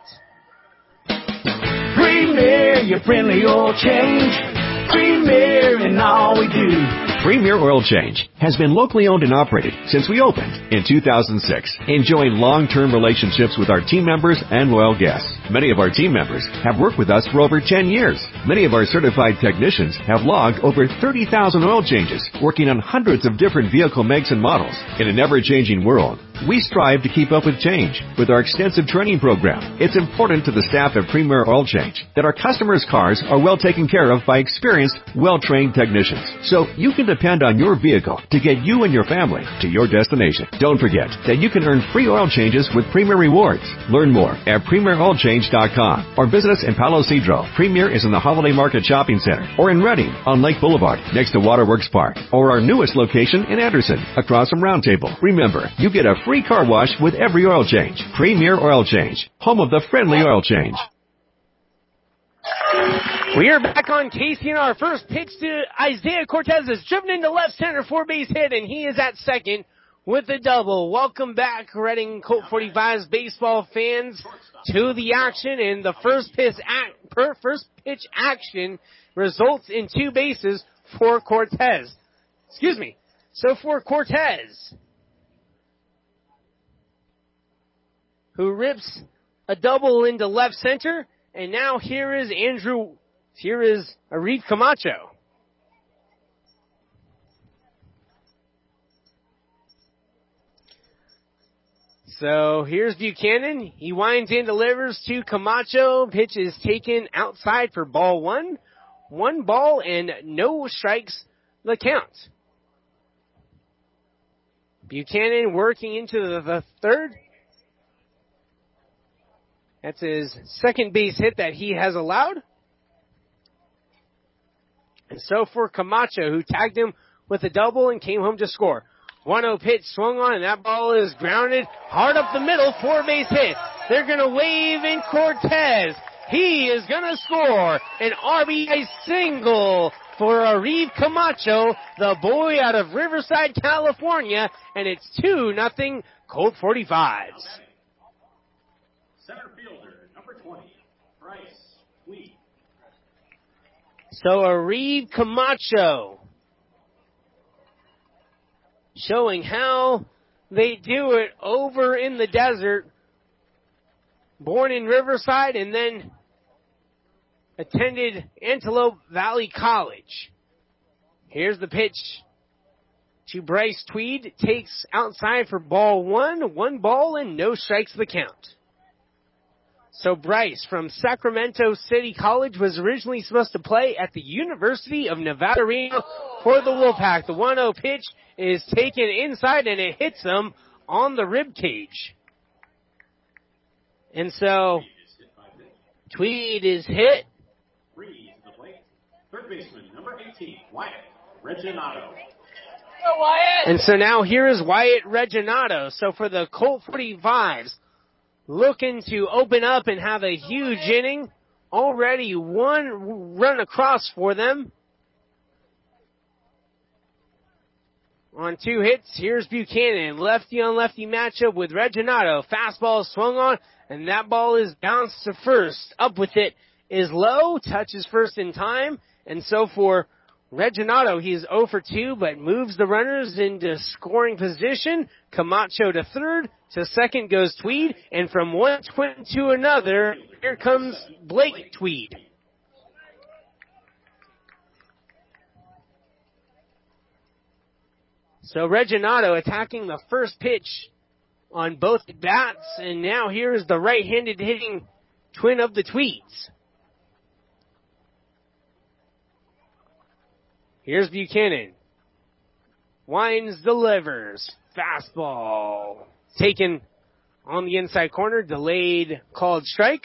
Premier, your friendly oil change. Premier in all we do. Premier Oil Change has been locally owned and operated since we opened in 2006, enjoying long-term relationships with our team members and loyal guests. Many of our team members have worked with us for over 10 years. Many of our certified technicians have logged over 30,000 oil changes, working on hundreds of different vehicle makes and models. In an ever-changing world, we strive to keep up with change with our extensive training program. It's important to the staff at Premier Oil Change that our customers' cars are well taken care of by experienced, well-trained technicians, so you can depend on your vehicle to get you and your family to your destination. Don't forget that you can earn free oil changes with Premier Rewards. Learn more at PremierOilChange.com or visit us in Palo Cedro. Premier is in the Holiday Market Shopping Center, or in Reading on Lake Boulevard next to Waterworks Park, or our newest location in Anderson across from Round Table. Remember, you get a free car wash with every oil change. Premier Oil Change, home of the friendly oil change. We are back on KCNR. First pitch to Isaiah Cortez is driven into left center, 4-base hit, and he is at second with a double. Welcome back, Reading Colt 45's baseball fans, to the action. And the first pitch action results in 2 bases for Cortez. So for Cortez, who rips a double into left center, and now here is Arif Camacho. So here's Buchanan. He winds in, delivers to Camacho. Pitch is taken outside for ball 1. 1 ball and no strikes the count. Buchanan working into the third. That's his second base hit that he has allowed. And so for Camacho, who tagged him with a double and came home to score. 1-0 pitch swung on, and that ball is grounded hard up the middle, 4-base hit. They're going to wave in Cortez. He is going to score an RBI single for Arif Camacho, the boy out of Riverside, California, and it's 2-0 Colt 45s. Center fielder, number 20, Bryce Tweed. So Arif Camacho showing how they do it over in the desert. Born in Riverside and then attended Antelope Valley College. Here's the pitch to Bryce Tweed. Takes outside for ball one. 1 ball and no strikes the count. So Bryce from Sacramento City College was originally supposed to play at the University of Nevada, Reno for the Wolfpack. The 1-0 pitch is taken inside and it hits him on the rib cage. And so Tweed is hit. Three to the plate. Third baseman, number 18, Wyatt Reginato. And so now here is Wyatt Reginato. So for the Colt 45s, looking to open up and have a huge inning. Already 1 run across for them. On 2 hits, here's Buchanan. Lefty on lefty matchup with Reginato. Fastball swung on, and that ball is bounced to first. Up with it is Lowe. Touches first in time. And so for Reginato, he's 0 for 2, but moves the runners into scoring position. Camacho to third. To second goes Tweed. And from one twin to another, here comes Blake Tweed. So Reginato attacking the first pitch on both bats, and now here is the right-handed hitting twin of the Tweeds. Here's Buchanan. Winds, delivers. Fastball. Taken on the inside corner. Delayed, called strike.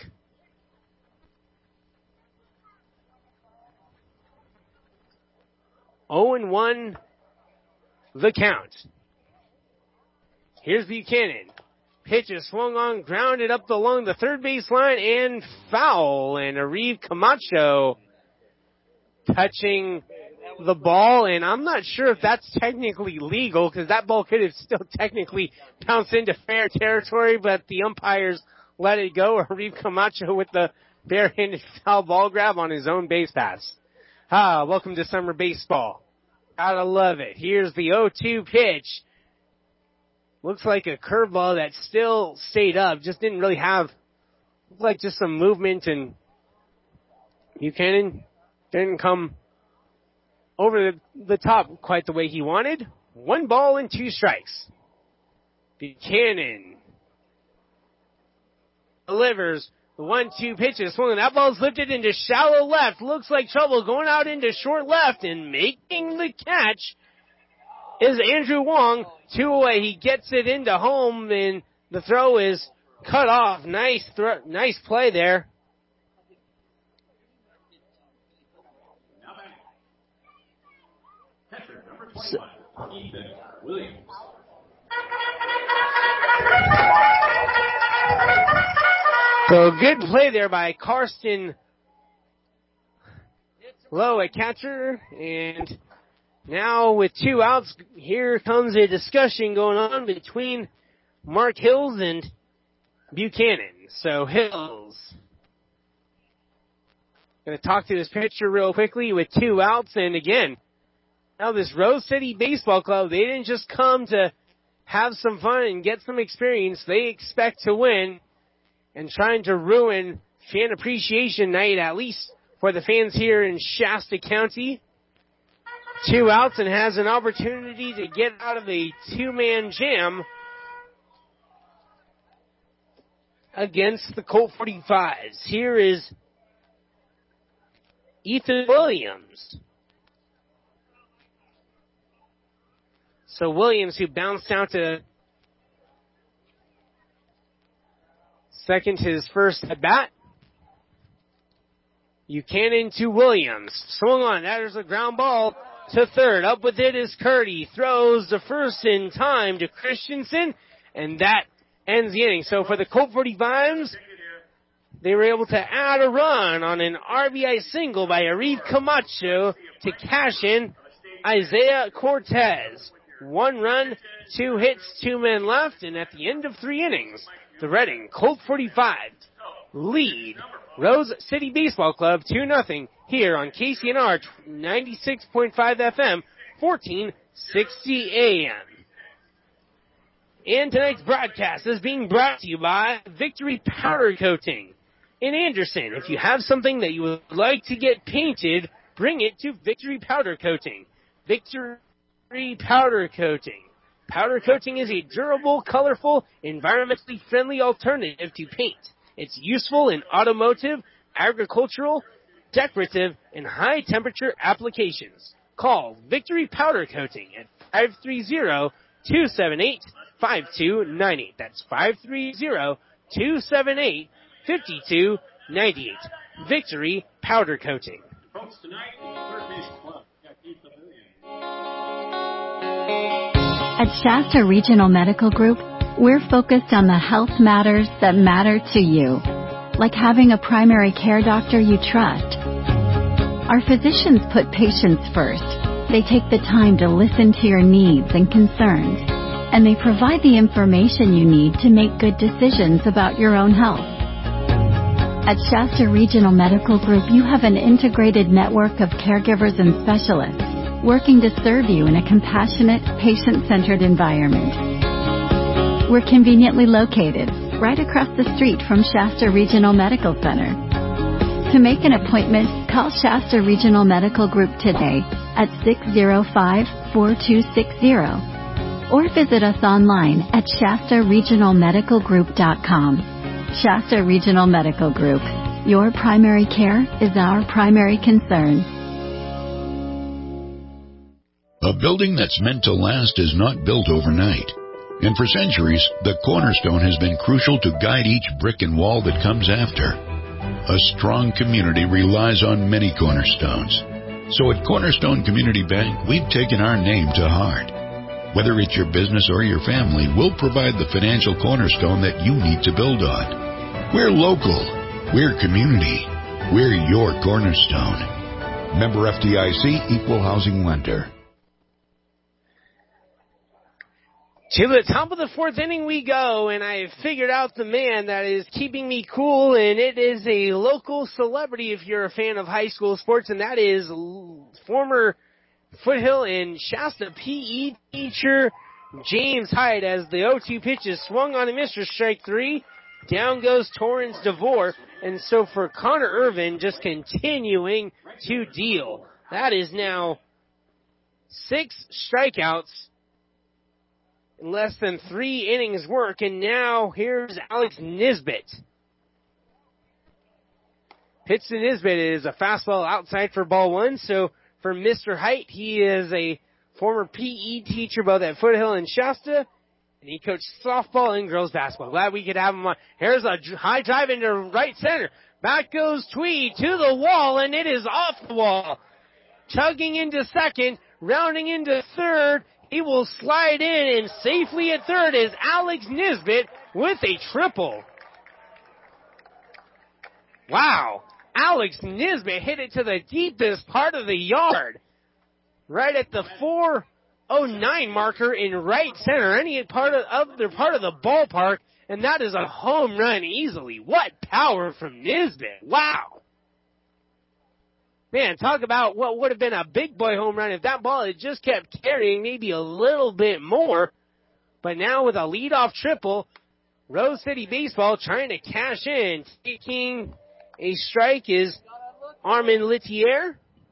Oh and 1 the count. Here's Buchanan. Pitch is swung on, grounded up along the third base line, and foul. And Arif Camacho touching the ball, and I'm not sure if that's technically legal, because that ball could have still technically bounced into fair territory, but the umpires let it go. Arif Camacho with the barehanded foul ball grab on his own base pass. Welcome to summer baseball. Gotta love it. Here's the 0-2 pitch. Looks like a curveball that still stayed up. Just didn't really have, looked like just some movement, and Buchanan didn't come over the top quite the way he wanted. 1 ball and 2 strikes. Buchanan delivers. The 1-2 pitch is swung. That ball's lifted into shallow left. Looks like trouble going out into short left, and making the catch is Andrew Wong. 2 away. He gets it into home, and the throw is cut off. Nice play there. Catcher, number 21, Ethan Williams. So good play there by Karsten Lowe at catcher. And now with 2 outs, here comes a discussion going on between Mark Hills and Buchanan. So Hills going to talk to his pitcher real quickly with 2 outs. And again, now this Rose City Baseball Club, they didn't just come to have some fun and get some experience. They expect to win. And trying to ruin Fan Appreciation Night, at least for the fans here in Shasta County. 2 outs and has an opportunity to get out of a 2-man jam against the Colt 45s. Here is Ethan Williams. So Williams, who bounced out to second his first at bat. Buchanan to Williams. Swung on. That is a ground ball to third. Up with it is Curdy. Throws the first in time to Christensen, and that ends the inning. So for the Colt 45s, they were able to add a run on an RBI single by Arif Camacho to cash in Isaiah Cortez. 1 run, 2 hits, 2 men left, and at the end of 3 innings, the Reading Colt 45 lead Rose City Baseball Club 2-0 here on KCNR 96.5 FM, 1460 AM. And tonight's broadcast is being brought to you by Victory Powder Coating in Anderson. If you have something that you would like to get painted, bring it to Victory Powder Coating. Victory Powder Coating. Powder coating is a durable, colorful, environmentally friendly alternative to paint. It's useful in automotive, agricultural, decorative, and high-temperature applications. Call Victory Powder Coating at 530-278-5298. That's 530-278-5298. Victory Powder Coating. Folks, tonight, Third Base Club got Keith Pavilion. At Shasta Regional Medical Group, we're focused on the health matters that matter to you, like having a primary care doctor you trust. Our physicians put patients first. They take the time to listen to your needs and concerns, and they provide the information you need to make good decisions about your own health. At Shasta Regional Medical Group, you have an integrated network of caregivers and specialists working to serve you in a compassionate, patient-centered environment. We're conveniently located right across the street from Shasta Regional Medical Center. To make an appointment, call Shasta Regional Medical Group today at 605-4260 or visit us online at shastaregionalmedicalgroup.com. Shasta Regional Medical Group. Your primary care is our primary concern. A building that's meant to last is not built overnight. And for centuries, the cornerstone has been crucial to guide each brick and wall that comes after. A strong community relies on many cornerstones. So at Cornerstone Community Bank, we've taken our name to heart. Whether it's your business or your family, we'll provide the financial cornerstone that you need to build on. We're local. We're community. We're your cornerstone. Member FDIC, Equal Housing Lender. To the top of the 4th inning we go, and I have figured out the man that is keeping me cool, and it is a local celebrity if you're a fan of high school sports, and that is former Foothill and Shasta PE teacher James Hyde as the 0-2 pitch is swung on and missed, strike 3. Down goes Torrance DeVore, and so for Connor Irvin just continuing to deal. That is now 6 strikeouts in less than 3 innings work, and now here's Alex Nisbet. Pitch to Nisbet is a fastball outside for ball 1, so for Mr. Height, he is a former PE teacher both at Foothill and Shasta, and he coached softball and girls basketball. Glad we could have him on. Here's a high drive into right center. Back goes Tweed to the wall, and it is off the wall. Chugging into second, rounding into third, he will slide in, and safely at third is Alex Nisbet with a triple. Wow. Alex Nisbet hit it to the deepest part of the yard. Right at the 409 marker in right center. Any part of the ballpark, and that is a home run easily. What power from Nisbet. Wow. Man, talk about what would have been a big boy home run if that ball had just kept carrying maybe a little bit more. But now with a leadoff triple, Rose City Baseball trying to cash in. Taking a strike is Armand Litier.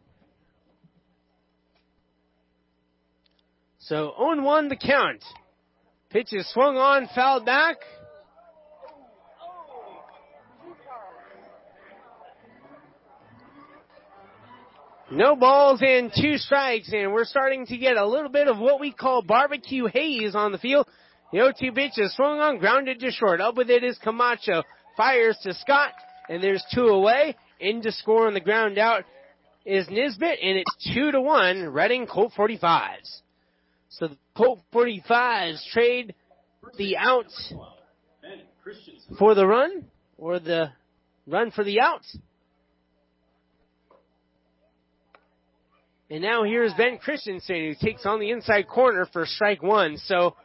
So 0-1 the count. Pitch is swung on, fouled back. No balls and 2 strikes, and we're starting to get a little bit of what we call barbecue haze on the field. The 0-2 pitch is swung on, grounded to short. Up with it is Camacho. Fires to Scott, and there's 2 away. In to score on the ground out is Nisbet, and it's 2-1, Reading Colt 45s. So the Colt 45s trade the out for the run, or the run for the out. And now here's Ben Christensen, who takes on the inside corner for strike 1. So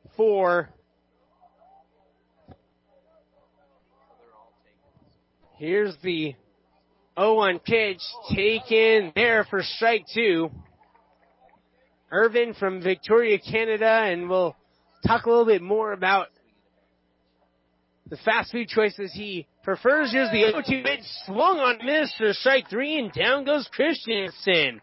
here's the 0-1 pitch taken there for strike 2. Irvin from Victoria, Canada, and we'll talk a little bit more about the fast food choices he prefers. Here's the 0-2 pitch, swung on, missed for strike 3, and down goes Christensen.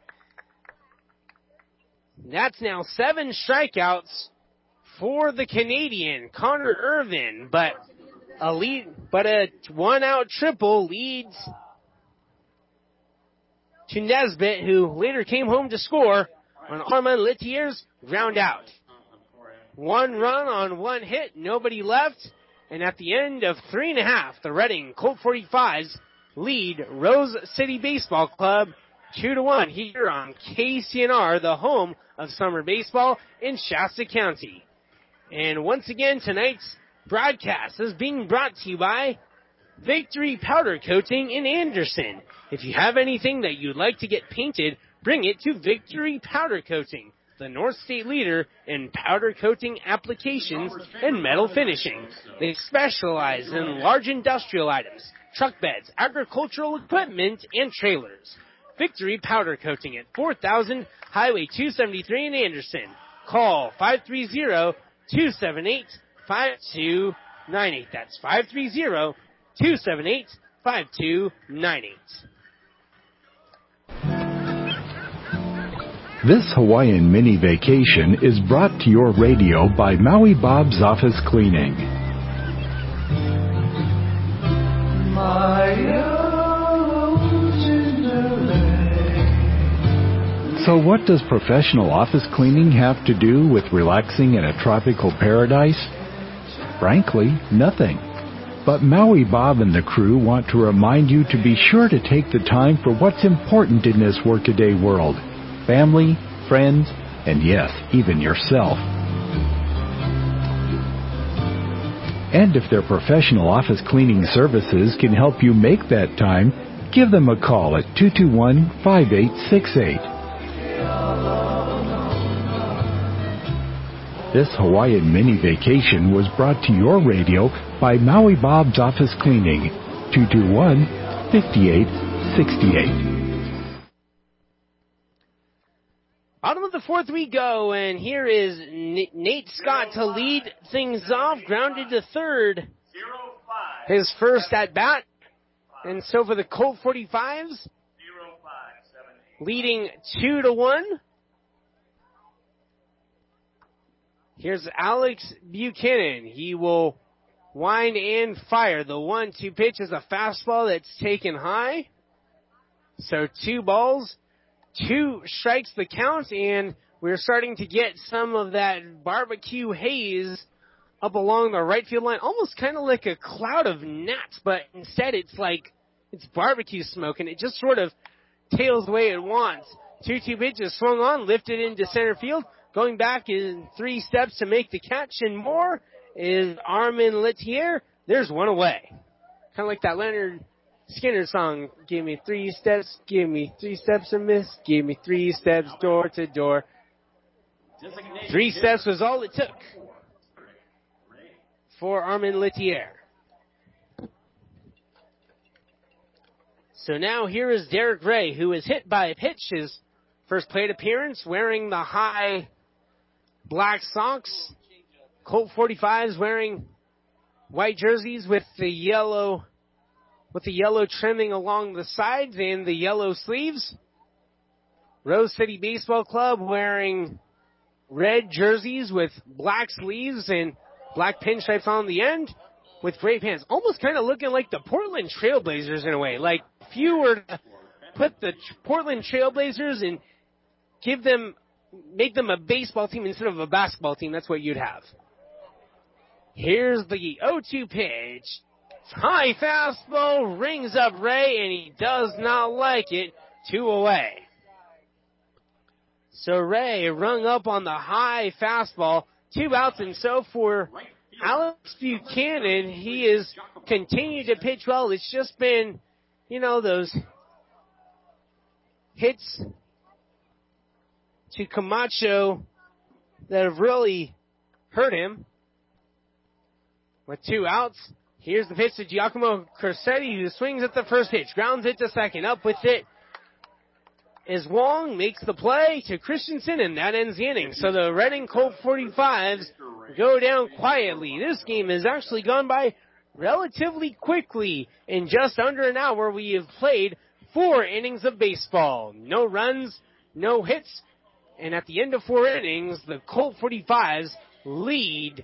That's now 7 strikeouts for the Canadian, Connor Irvin, but a 1-out triple leads to Nesbitt, who later came home to score on Armand Letier's ground out. 1 run on 1 hit, nobody left, and at the end of 3.5, the Reading Colt 45s lead Rose City Baseball Club 2-1 here on KCNR, the home of summer baseball in Shasta County. And once again, tonight's broadcast is being brought to you by Victory Powder Coating in Anderson. If you have anything that you'd like to get painted, bring it to Victory Powder Coating, the North State leader in powder coating applications and metal finishing. They specialize in large industrial items, truck beds, agricultural equipment, and trailers. Victory Powder Coating at 4000 Highway 273 in Anderson. Call 530-278-5298. That's 530-278-5298. This Hawaiian mini vacation is brought to your radio by Maui Bob's Office Cleaning. So what does professional office cleaning have to do with relaxing in a tropical paradise? Frankly, nothing. But Maui Bob and the crew want to remind you to be sure to take the time for what's important in this workaday world. Family, friends, and yes, even yourself. And if their professional office cleaning services can help you make that time, give them a call at 221-5868. This Hawaiian mini vacation was brought to your radio by Maui Bob's Office Cleaning, 221-5868. Bottom of the 4th we go, and here is Nate Scott to lead things off, grounded to third. His first at bat. And so for the Colt 45s, leading 2-1. Here's Alex Buchanan. He will wind and fire. The 1-2 pitch is a fastball that's taken high. So 2 balls, 2 strikes the count, and we're starting to get some of that barbecue haze up along the right field line, almost kind of like a cloud of gnats, but instead it's barbecue smoke, and it just sort of tails the way it wants. 2-2 pitch is swung on, lifted into center field. Going back in 3 steps to make the catch and more is Armin Lettier. There's 1 away. Kind of like that Leonard Skinner song. Give me 3 steps, give me 3 steps a miss, give me 3 steps door to door. 3 steps was all it took for Armin Lettier. So now here is Derek Ray, who is hit by a pitch. His first plate appearance, wearing the high black socks. Colt 45s wearing white jerseys with the yellow trimming along the sides and the yellow sleeves. Rose City Baseball Club wearing red jerseys with black sleeves and black pinstripes on the end with gray pants. Almost kind of looking like the Portland Trailblazers in a way. Like, if you were to put the Portland Trailblazers and make them a baseball team instead of a basketball team, that's what you'd have. Here's the 0-2 pitch. High fastball rings up Ray, and he does not like it. 2 away. So Ray rung up on the high fastball. 2 outs, and so for Alex Buchanan, he has continued to pitch well. It's just been, those hits to Camacho that have really hurt him. With 2 outs, here's the pitch to Giacomo Corsetti, who swings at the first pitch, grounds it to second. Up with it is Wong, makes the play to Christensen, and that ends the inning. So the Reading Colt 45s go down quietly. This game has actually gone by relatively quickly. In just under an hour, we have played 4 innings of baseball. No runs, no hits, and at the end of 4 innings, the Colt 45s lead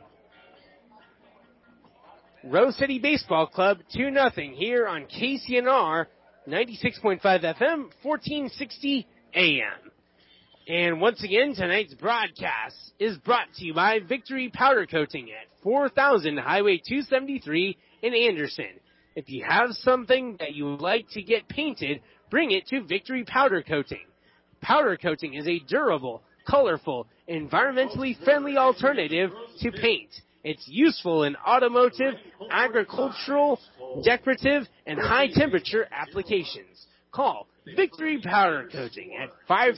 Rose City Baseball Club 2-0 here on KCNR 96.5 FM, 1460 AM. And once again, tonight's broadcast is brought to you by Victory Powder Coating at 4000 Highway 273 in Anderson. If you have something that you would like to get painted, bring it to Victory Powder Coating. Powder coating is a durable, colorful, environmentally friendly alternative to paint. It's useful in automotive, agricultural, decorative, and high-temperature applications. Call Victory Powder Coating at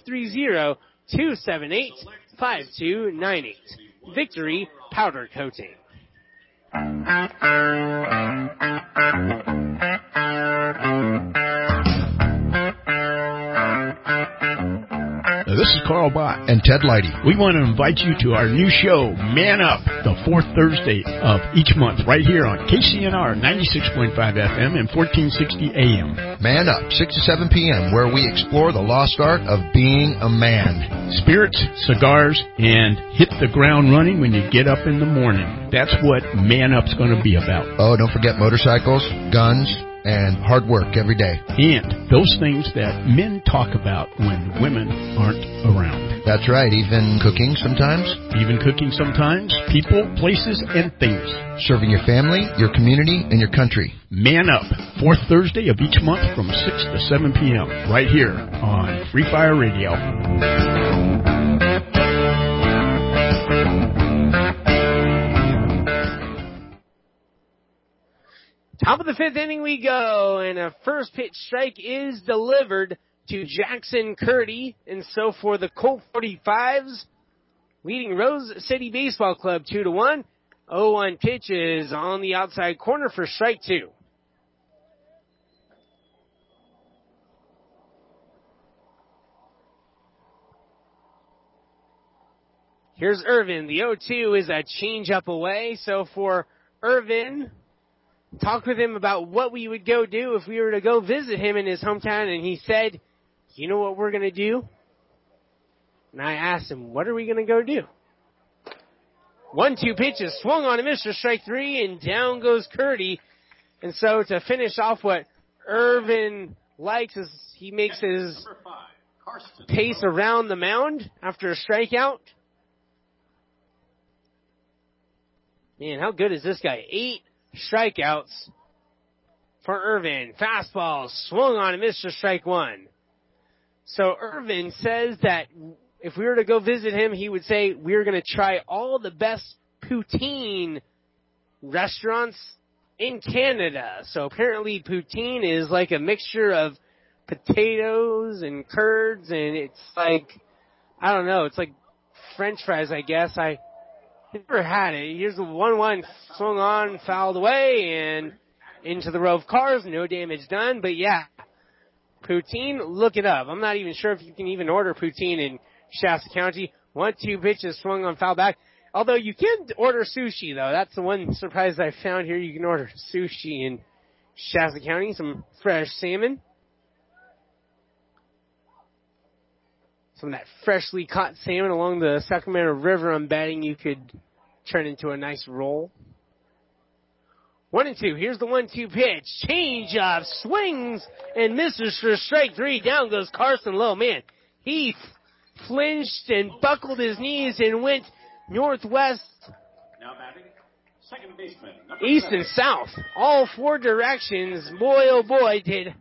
530-278-5298. Victory Powder Coating. This is Carl Bott and Ted Leidy. We want to invite you to our new show, Man Up, the 4th Thursday of each month, right here on KCNR 96.5 FM and 1460 AM. Man Up, 6 to 7 p.m., where we explore the lost art of being a man. Spirits, cigars, and hit the ground running when you get up in the morning. That's what Man Up's going to be about. Oh, don't forget motorcycles, guns, and hard work every day. And those things that men talk about when women aren't around. That's right, even cooking sometimes. People, places, and things. Serving your family, your community, and your country. Man Up, 4th Thursday of each month from 6 to 7 p.m. right here on Free Fire Radio. Top of the 5th inning we go, and a first pitch strike is delivered to Jackson Curdy. And so for the Colt 45s, leading Rose City Baseball Club 2-1. 0-1 pitch is on the outside corner for strike 2. Here's Irvin. The 0-2 is a changeup away. So for Irvin, talked with him about what we would go do if we were to go visit him in his hometown, and he said, you know what we're going to do? And I asked him, what are we going to go do? 1-2 pitch is swung on a miss for strike 3, and down goes Curdy. And so to finish off what Irvin likes is he makes his pace around the mound after a strikeout. Man, how good is this guy? 8 strikeouts for Irvin. Fastball swung on and missed for strike 1. So Irvin says that if we were to go visit him, he would say we're going to try all the best poutine restaurants in Canada. So apparently poutine is like a mixture of potatoes and curds, and it's like, I don't know, it's like French fries, I guess. I never had it. Here's the 1-1 swung on, fouled away, and into the row of cars. No damage done, but yeah, poutine, look it up. I'm not even sure if you can even order poutine in Shasta County. 1-2 pitches swung on, foul back. Although you can order sushi, though. That's the one surprise I found here. You can order sushi in Shasta County. Some fresh salmon. Some of that freshly caught salmon along the Sacramento River, I'm betting you could turn into a nice roll. 1-2. Here's the 1-2 pitch. Change up, swings, and misses for strike 3. Down goes Carson Lowe. Man, he flinched and buckled his knees and went northwest, Now batting, second baseman, east, and south. All 4 directions. Boy, oh boy, did.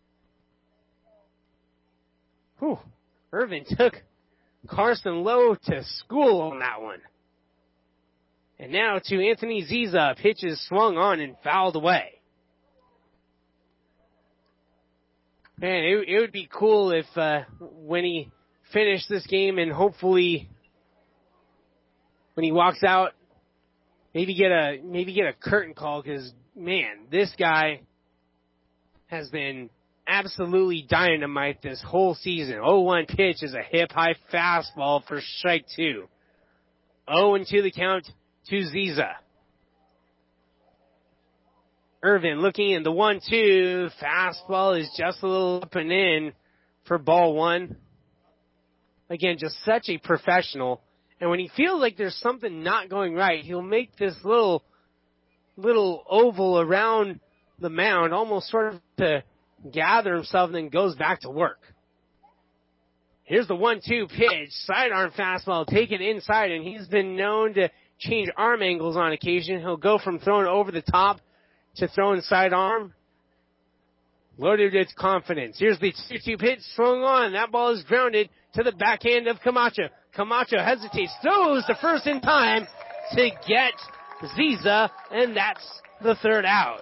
Irvin took Carson Lowe to school on that one. And now to Anthony Ziza. Pitches swung on and fouled away. Man, it would be cool if when he finished this game and hopefully when he walks out, maybe get a curtain call, because man, this guy has been absolutely dynamite this whole season. 0-1 pitch is a hip-high fastball for strike 2. 0-2 the count to Ziza. Irvin looking in the 1-2. Fastball is just a little up and in for ball 1. Again, just such a professional. And when he feels like there's something not going right, he'll make this little oval around the mound, almost sort of to gather himself, and then goes back to work. Here's the 1-2 pitch. Sidearm fastball taken inside, and he's been known to change arm angles on occasion. He'll go from throwing over the top to throwing sidearm. Loaded with confidence. Here's the 2-2 pitch swung on. That ball is grounded to the backhand of Camacho. Camacho hesitates, throws to first in time to get Ziza, and that's the third out.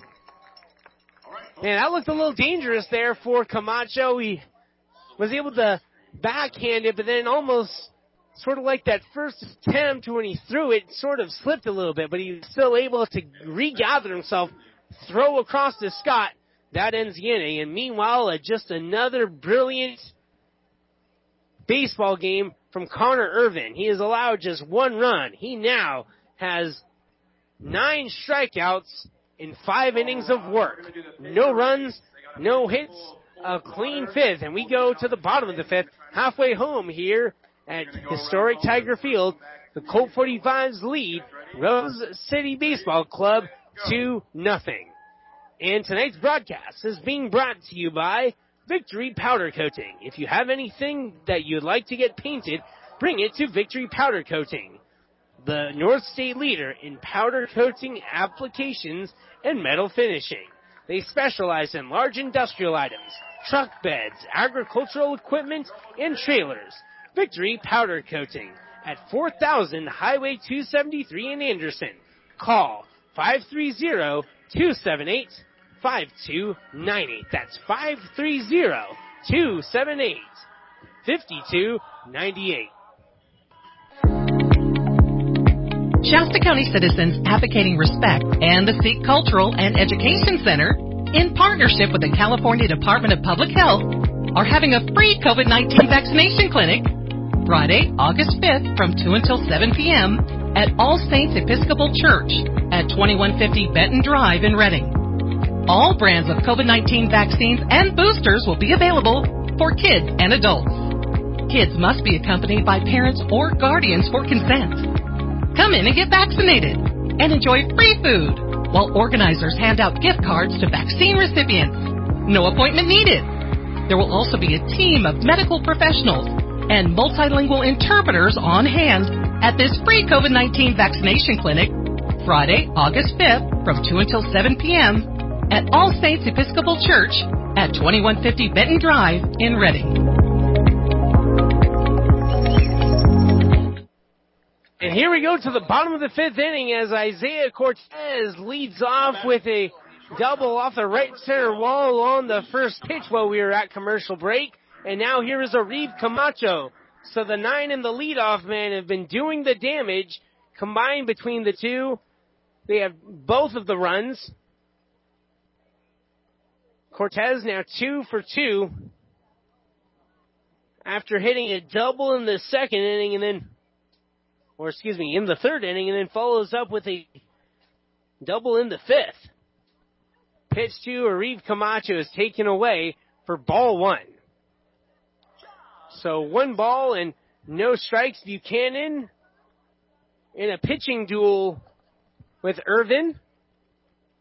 Man, that looked a little dangerous there for Camacho. He was able to backhand it, but then almost sort of like that first attempt when he threw it, sort of slipped a little bit, but he was still able to regather himself, throw across to Scott. That ends the inning. And meanwhile, just another brilliant baseball game from Connor Irvin. He has allowed just 1 run. He now has 9 strikeouts in 5 innings of work. No runs, no hits, a clean 5th. And we go to the bottom of the 5th, halfway home here at historic Tiger Field. The Colt 45s lead Rose City Baseball Club 2-0. And tonight's broadcast is being brought to you by Victory Powder Coating. If you have anything that you'd like to get painted, bring it to Victory Powder Coating, the North State leader in powder coating applications and metal finishing. They specialize in large industrial items, truck beds, agricultural equipment, and trailers. Victory Powder Coating at 4000 Highway 273 in Anderson. Call 530-278-5298. That's 530-278-5298. Shasta County citizens advocating respect and the Sikh Cultural and Education Center, in partnership with the California Department of Public Health, are having a free COVID-19 vaccination clinic Friday, August 5th from 2 until 7 p.m. at All Saints Episcopal Church at 2150 Benton Drive in Redding. All brands of COVID-19 vaccines and boosters will be available for kids and adults. Kids must be accompanied by parents or guardians for consent. Come in and get vaccinated and enjoy free food while organizers hand out gift cards to vaccine recipients. No appointment needed. There will also be a team of medical professionals and multilingual interpreters on hand at this free COVID-19 vaccination clinic Friday, August 5th from 2 until 7 p.m. at All Saints Episcopal Church at 2150 Benton Drive in Redding. And here we go to the bottom of the 5th inning as Isaiah Cortez leads off with a double off the right center wall on the first pitch while we were at commercial break. And now here is Arif Camacho. So the 9 and the leadoff man have been doing the damage. Combined between the two, they have both of the runs. Cortez now 2 for 2 after hitting a double in the second inning and then, in the third inning, and then follows up with a double in the 5th. Pitch to Arif Camacho is taken away for ball 1. So 1 ball and no strikes. Buchanan in a pitching duel with Irvin.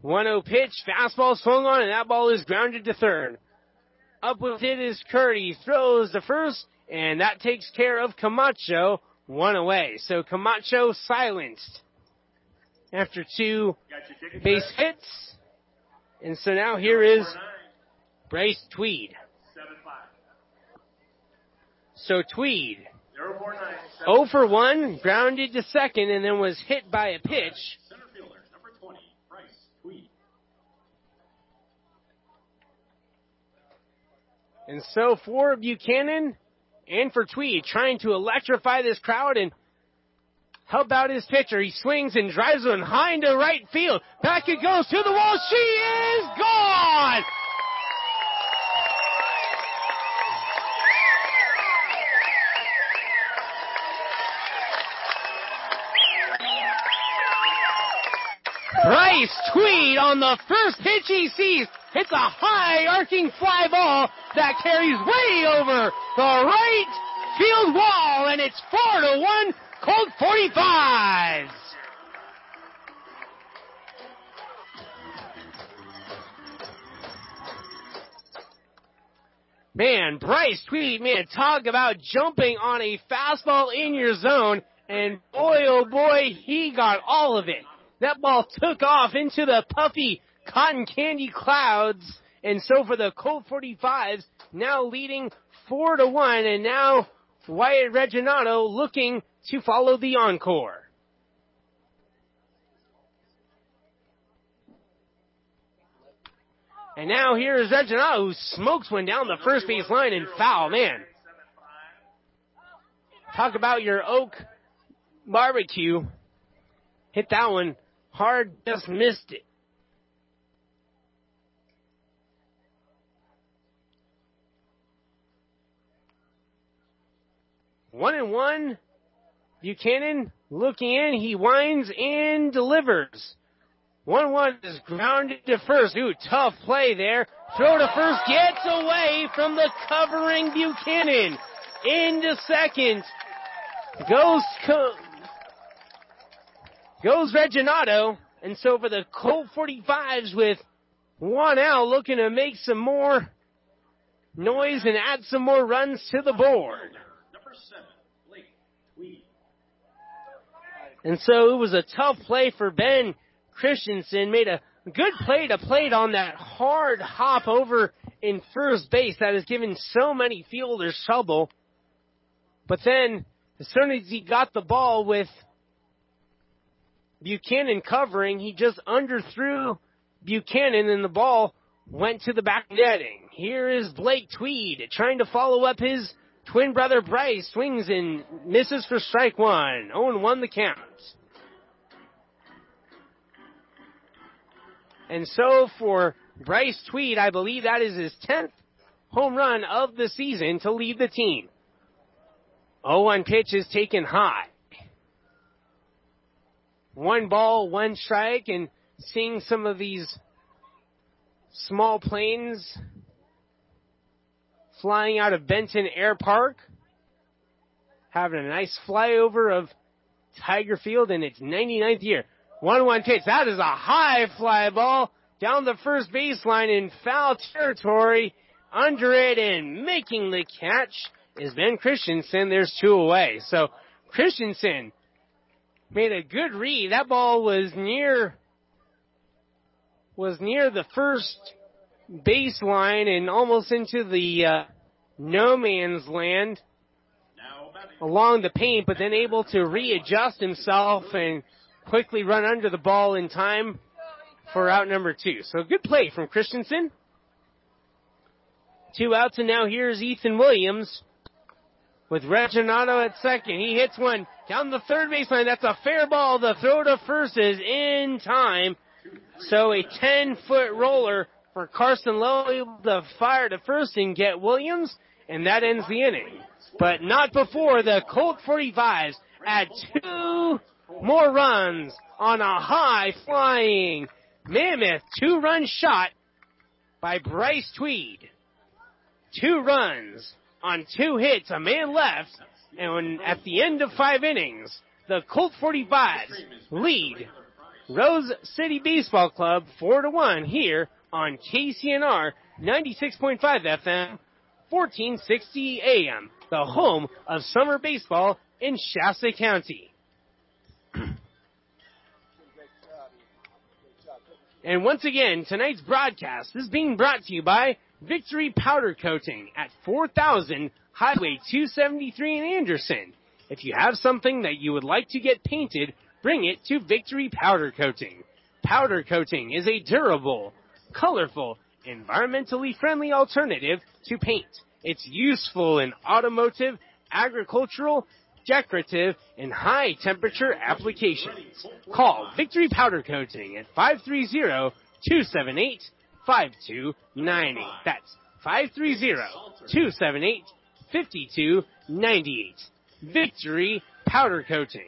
1-0 pitch, fastball swung on, and that ball is grounded to third. Up with it is Curdy, throws to first, and that takes care of Camacho, 1 away. So Camacho silenced after 2 base hits. And so now here is Bryce Tweed. So Tweed, 0 for 1, grounded to second, and then was hit by a pitch. Center fielder, number 20, Bryce Tweed. And so for Buchanan and for Tweed, trying to electrify this crowd and help out his pitcher. He swings and drives one high into right field. Back it goes to the wall. She is gone! Bryce Tweed on the first pitch he sees hits a high arcing fly ball that carries way over the right field wall, and it's 4-1 Colt 45s. Man, Bryce Tweed, man, talk about jumping on a fastball in your zone, and boy, oh boy, he got all of it. That ball took off into the puffy cotton candy clouds, and so for the Colt 45s, now leading 4-1, and now Wyatt Reginato looking to follow the encore. And now here is Reginato, who smokes one down the first base line and foul. Man, talk about your oak barbecue. Hit that one hard, just missed it. One and one. Buchanan looking in. He winds and delivers. 1-1 is grounded to first. Ooh, tough play there. Throw to first. Gets away from the covering Buchanan. Into second. Goes Reginato. And so for the Colt 45s with 1 out, looking to make some more noise and add some more runs to the board. Number 7, Blake Tweed. And so it was a tough play for Ben Christensen. Made a good play to plate on that hard hop over in first base that has given so many fielders trouble. But then, as soon as he got the ball with Buchanan covering, he just underthrew Buchanan and the ball went to the back netting. Here is Blake Tweed trying to follow up his twin brother Bryce. Swings and misses for strike one. 0-1 the count. And so for Bryce Tweed, I believe that is his 10th home run of the season to lead the team. 0-1 pitch is taken high. 1 ball, 1 strike, and seeing some of these small planes flying out of Benton Air Park, having a nice flyover of Tiger Field in its 99th year. 1-1 pitch. That is a high fly ball down the first baseline in foul territory. Under it and making the catch is Ben Christensen. There's 2 away. So Christensen made a good read. That ball was near the first baseline and almost into the no man's land along the paint, but then able to readjust himself and quickly run under the ball in time for out number 2. So good play from Christensen. 2 outs, and now here's Ethan Williams with Reginato at second. He hits one down the third baseline. That's a fair ball. The throw to first is in time. So a 10-foot roller for Carson Lowe, able to fire to first and get Williams, and that ends the inning. But not before the Colt 45s add 2 more runs on a high-flying mammoth 2-run shot by Bryce Tweed. 2 runs on 2 hits, a man left, and at the end of 5 innings, the Colt 45s lead Rose City Baseball Club 4-1 here on KCNR 96.5 FM, 1460 AM, the home of summer baseball in Shasta County. And once again, tonight's broadcast is being brought to you by Victory Powder Coating at 4000 Highway 273 in Anderson. If you have something that you would like to get painted, bring it to Victory Powder Coating. Powder coating is a durable, colorful, environmentally friendly alternative to paint. It's useful in automotive, agricultural, decorative, and high-temperature applications. Call Victory Powder Coating at 530-278-5298. That's 530-278-5298. Victory Powder Coating.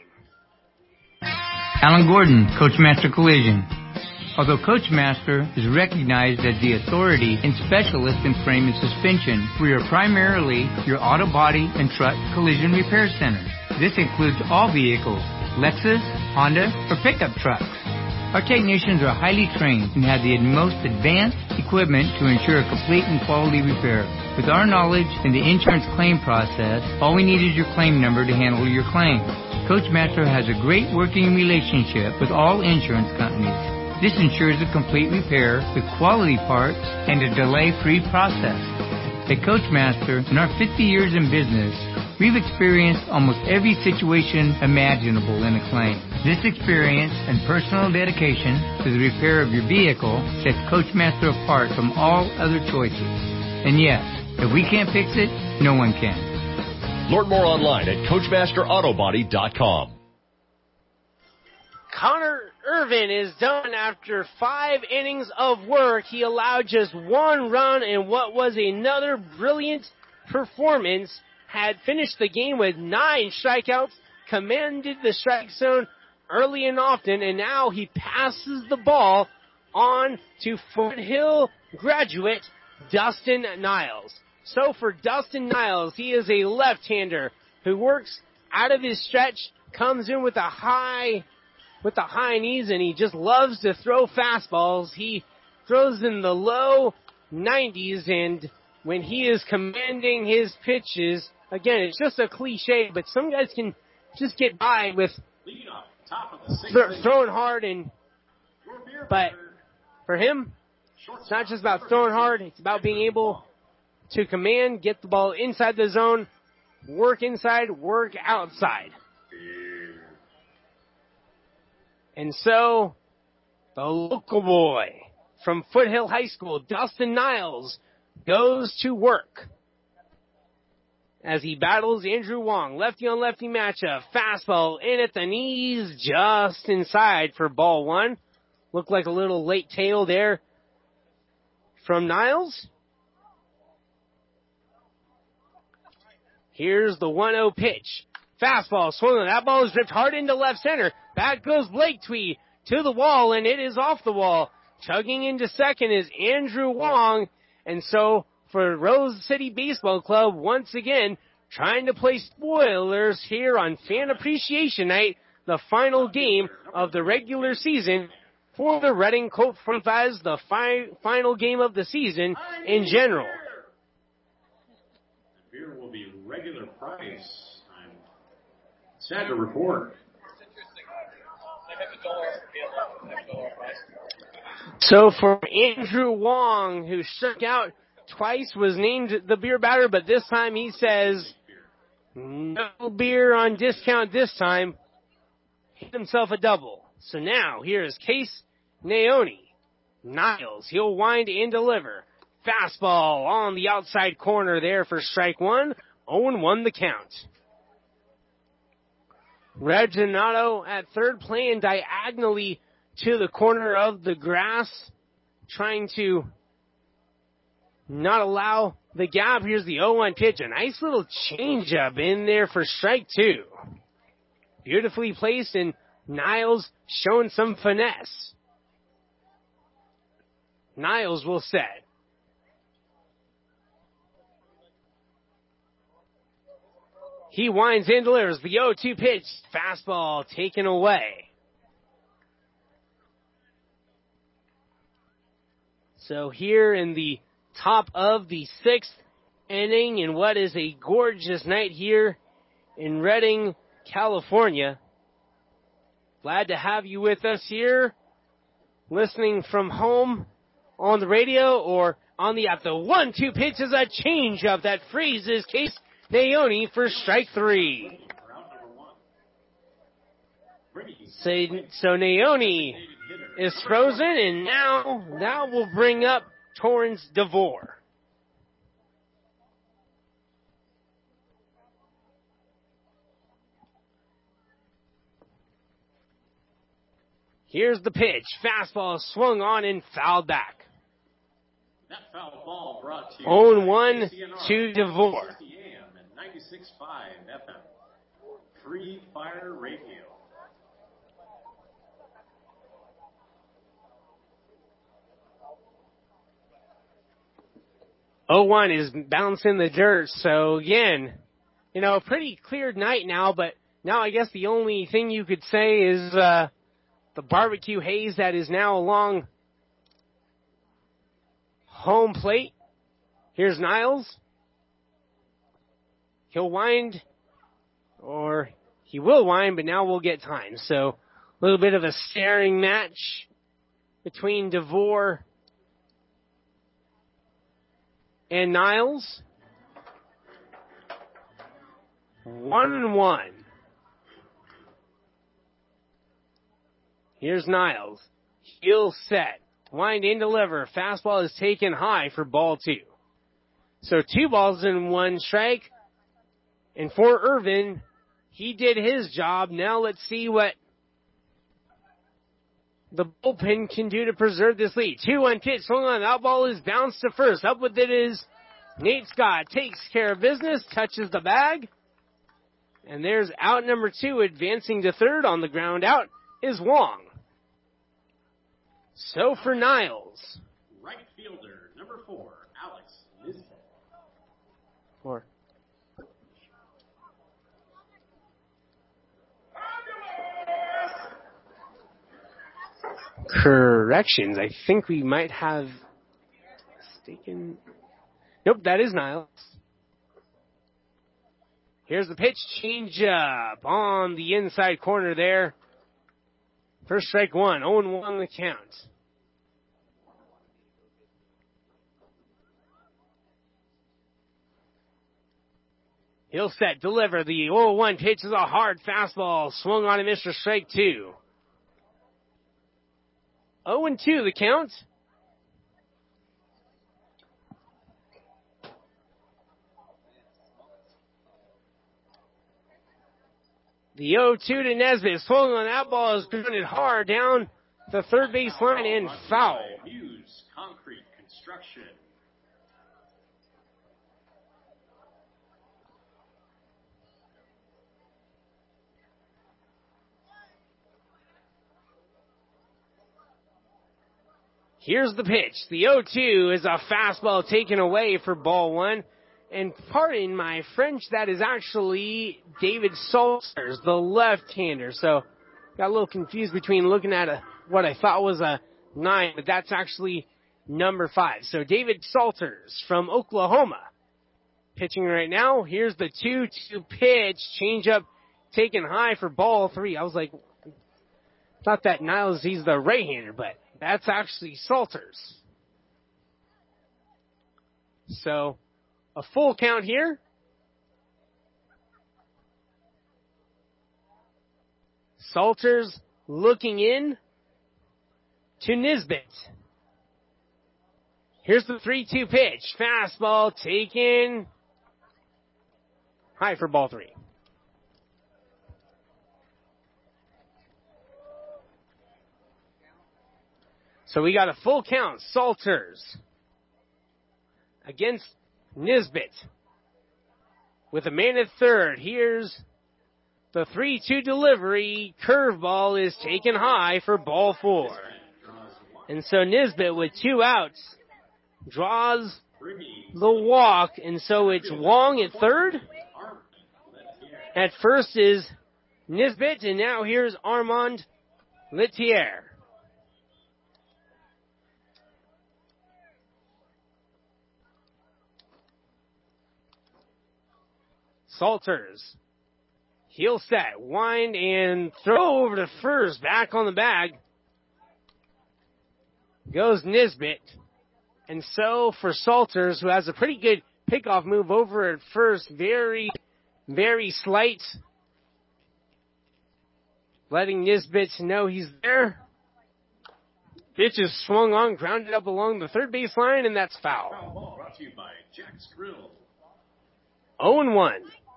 Alan Gordon, Coachmaster Collision. Although Coachmaster is recognized as the authority and specialist in frame and suspension, we are primarily your auto body and truck collision repair center. This includes all vehicles, Lexus, Honda, or pickup trucks. Our technicians are highly trained and have the most advanced equipment to ensure a complete and quality repair. With our knowledge in the insurance claim process, all we need is your claim number to handle your claim. Coachmaster has a great working relationship with all insurance companies. This ensures a complete repair with quality parts and a delay-free process. At Coachmaster, in our 50 years in business, we've experienced almost every situation imaginable in a claim. This experience and personal dedication to the repair of your vehicle sets Coachmaster apart from all other choices. And yes, if we can't fix it, no one can. Learn more online at CoachmasterAutobody.com. Connor Irvin is done after 5 innings of work. He allowed just 1 run in what was another brilliant performance. Had finished the game with 9 strikeouts, commanded the strike zone early and often, and now he passes the ball on to Foothill graduate Dustin Niles. So for Dustin Niles, he is a left-hander who works out of his stretch, comes in with a high knees, and he just loves to throw fastballs. He throws in the low 90s, and when he is commanding his pitches, again, it's just a cliche, but some guys can just get by with throwing hard, but for him, it's not just about throwing hard, it's about being able to command, get the ball inside the zone, work inside, work outside. And so, the local boy from Foothill High School, Dustin Niles, goes to work as he battles Andrew Wong. Lefty-on-lefty matchup. Fastball in at the knees, just inside for ball 1. Looked like a little late tail there from Niles. Here's the 1-0 pitch. Fastball swung. That ball is ripped hard into left center. Back goes Blake Twee to the wall, and it is off the wall. Chugging into second is Andrew Wong. And so for Rose City Baseball Club, once again, trying to play spoilers here on Fan Appreciation Night, the final game of the regular season for the Reading Colt 45s, the final game of the season in general. The beer will be regular price. I'm sad to report. So for Andrew Wong, who struck out twice, was named the beer batter, but this time he says, no beer on discount this time. Hit himself a double. So now, here's Case Naoni. Niles, he'll wind and deliver. Fastball on the outside corner there for strike 1. 0-1 the count. Reginato at third, playing diagonally to the corner of the grass, trying to not allow the gap. Here's the 0-1 pitch. A nice little changeup in there for strike 2. Beautifully placed, and Niles showing some finesse. Niles will set. He winds and delivers the 0-2 pitch. Fastball taken away. So here in the top of the 6th inning in what is a gorgeous night here in Redding, California. Glad to have you with us here, listening from home on the radio or on the app. The 1-2 pitch is a changeup that freezes Case Naoni for strike 3. So Naoni is frozen, and now that will bring up Torrance DeVore. Here's the pitch. Fastball swung on and fouled back. That foul ball brought to you 0-1 to DeVore. 60 AM and 96.5 FM. Free Fire Radio. One is bouncing the dirt. So again, a pretty clear night now, but now I guess the only thing you could say is the barbecue haze that is now along home plate. Here's Niles. He'll wind, or he will wind, but now we'll get time. So a little bit of a staring match between DeVore and Niles. 1-1. Here's Niles. Heel set. Wind in deliver. Fastball is taken high for ball 2. So 2 balls and 1 strike. And for Irvin, he did his job. Now let's see what the bullpen can do to preserve this lead. 2-1 pitch. Swung on. That ball is bounced to first. Up with it is Nate Scott. Takes care of business. Touches the bag. And there's out number 2. Advancing to third on the ground out is Wong. So for Niles. Right fielder, number 4, Alex Nisbet. 4. Corrections. I think we might have mistaken. Nope, that is Niles. Here's the pitch. Change up on the inside corner there. First strike 1. 0-1 the count. He'll set, deliver. The 0-1 pitch is a hard fastball. Swung on and missed for strike 2. 0-2 the count. The 0-2 to Nesbitt. Swung on that ball is grounded hard down the third base line and foul. Hughes Concrete Construction. Here's the pitch. The 0-2 is a fastball taken away for ball 1. And pardon my French, that is actually David Salters, the left-hander. So got a little confused between looking at what I thought was a 9, but that's actually number 5. So David Salters from Oklahoma pitching right now. Here's the 2-2 pitch. Changeup taken high for ball 3. I was like, thought that Niles, he's the right-hander, but that's actually Salters. So a full count here. Salters looking in to Nisbet. Here's the 3-2 pitch. Fastball taken high for ball 3. So we got a full count. Salters against Nisbet with a man at third. Here's the 3-2 delivery. Curveball is taken high for ball 4. And so Nisbet with 2 outs draws the walk. And so it's Wong at third. At first is Nisbet, and now here's Armand Letier. Salters. Heel set, wind, and throw over to first. Back on the bag goes Nisbet. And so for Salters, who has a pretty good pickoff move over at first, very, very slight, letting Nisbet know he's there. Pitch is swung on, grounded up along the third base line, and that's foul. Foul ball brought to you by Jack's Grill. 0-1.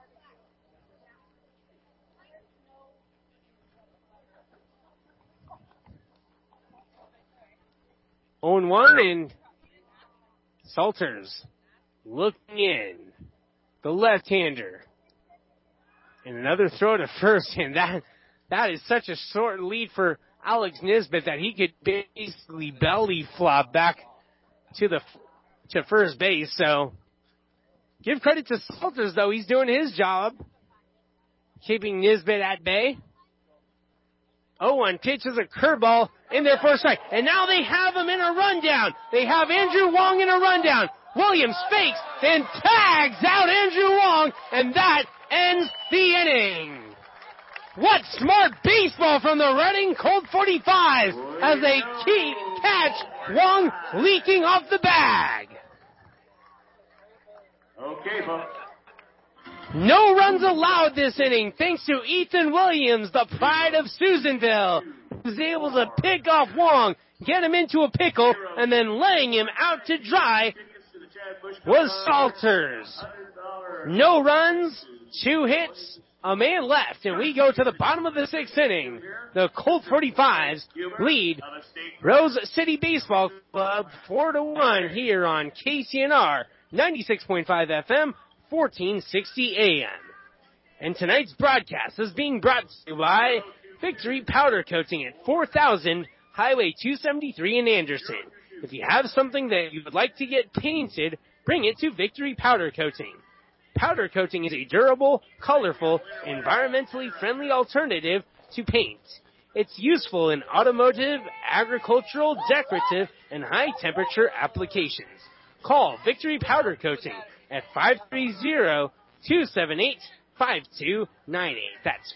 And Salters looking in. The left-hander. And another throw to first, and that is such a short lead for Alex Nisbet that he could basically belly flop back to first base. So give credit to Salters, though. He's doing his job, keeping Nisbet at bay. 0-1 pitch is a curveball in there for a strike. And now they have him in a rundown. They have Andrew Wong in a rundown. Williams fakes and tags out Andrew Wong, and that ends the inning. What smart baseball from the Reading Colt 45 as they catch Wong leaking off the bag. Okay, folks. No runs allowed this inning thanks to Ethan Williams, the pride of Susanville, who's able to pick off Wong, get him into a pickle, and then laying him out to dry was Salters. No runs, 2 hits, a man left, and we go to the bottom of the 6th inning. The Colt 45s lead Rose City Baseball Club 4-1 here on KCNR 96.5 FM, 1460 AM. And tonight's broadcast is being brought to you by Victory Powder Coating at 4000 Highway 273 in Anderson. If you have something that you would like to get painted, bring it to Victory Powder Coating. Powder coating is a durable, colorful, environmentally friendly alternative to paint. It's useful in automotive, agricultural, decorative, and high-temperature applications. Call Victory Powder Coating at 530-278-5298. That's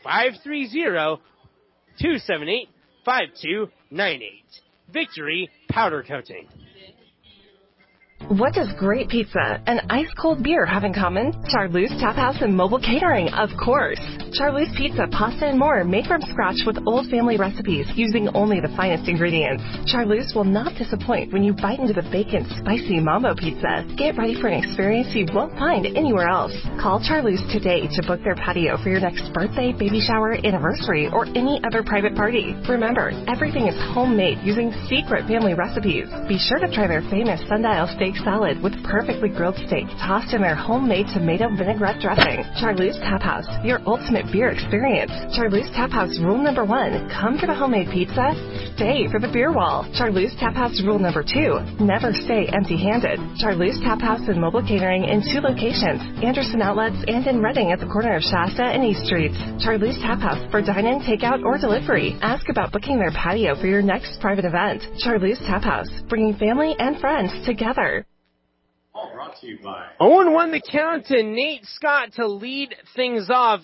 530-278-5298. Victory Powder Coating. What does great pizza and ice-cold beer have in common? Charlie's Tap House and Mobile Catering, of course. Charlie's Pizza, pasta, and more made from scratch with old family recipes using only the finest ingredients. Charlie's will not disappoint when you bite into the bacon, spicy Mambo pizza. Get ready for an experience you won't find anywhere else. Call Charlie's today to book their patio for your next birthday, baby shower, anniversary, or any other private party. Remember, everything is homemade using secret family recipes. Be sure to try their famous sundial steak salad with perfectly grilled steak tossed in their homemade tomato vinaigrette dressing. Charlie's Tap House, your ultimate beer experience. Charlie's Tap House rule number 1, come for the homemade pizza, stay for the beer wall. Charlie's Tap House rule number 2, never stay empty-handed. Charlie's Tap House and Mobile Catering in 2 locations, Anderson Outlets and in Reading at the corner of Shasta and East Streets. Charlie's Tap House for dine-in, takeout, or delivery. Ask about booking their patio for your next private event. Charlie's Tap House, bringing family and friends together. All brought to you by 0-1 the count to Nate Scott to lead things off.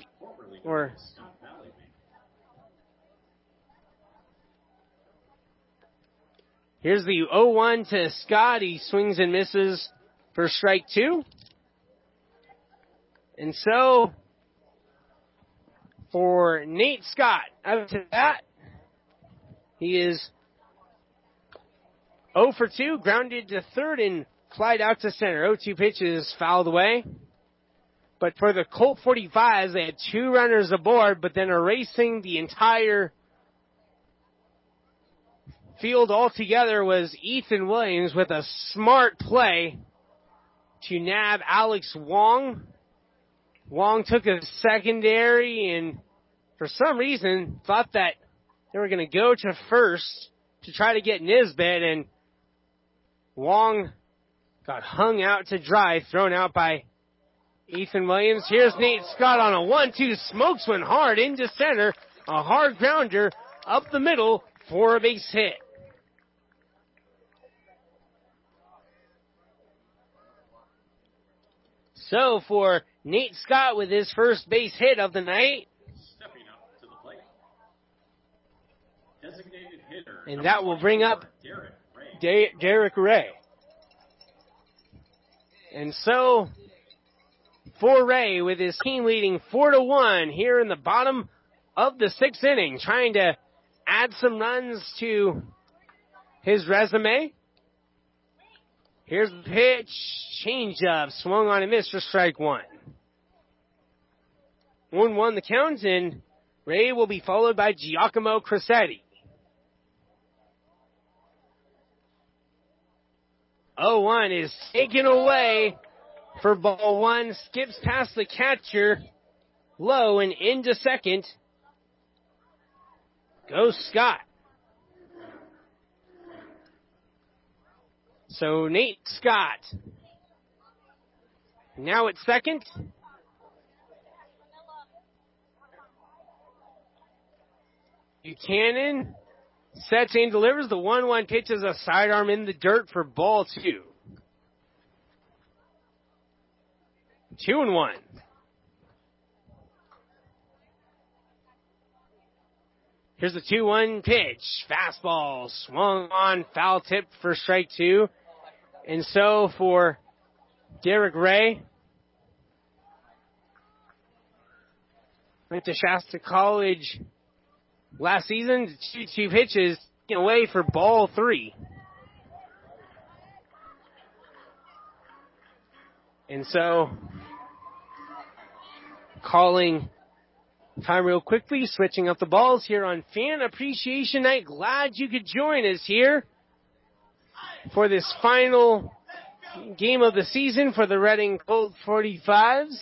Here's the 0-1 to Scott. He swings and misses for strike 2. And so, for Nate Scott, after that, he is 0 for 2, grounded to third and flied out to center. 0-2 pitch is fouled away. But for the Colt 45s, they had 2 runners aboard, but then erasing the entire field altogether was Ethan Williams with a smart play to nab Alex Wong. Wong took a secondary and for some reason thought that they were going to go to first to try to get Nisbet, and Wong got hung out to dry, thrown out by Ethan Williams. Here's Nate Scott on a 1-2. Smokes one hard into center. A hard grounder up the middle for a base hit. So for Nate Scott with his first base hit of the night. Stepping up to the plate. Designated hitter. And that will bring up Derek Ray. And so, for Ray with his team leading 4-1 here in the bottom of the 6th inning, trying to add some runs to his resume. Here's the pitch, changeup, swung on and missed for strike 1. 1-1 the count, and Ray will be followed by Giacomo Crissetti. 0-1 is taken away for ball 1, skips past the catcher, low and into second. Goes Scott. So Nate Scott. Now at second. Buchanan sets and delivers. The 1-1 pitch is a sidearm in the dirt for ball 2. 2-1. Here's the 2-1 pitch. Fastball swung on, foul tip for strike 2. And so for Derek Ray, went to Shasta College last season, 2-2 pitches away for ball 3. And so, calling time real quickly, switching up the balls here on Fan Appreciation Night. Glad you could join us here for this final game of the season for the Reading Colt 45s.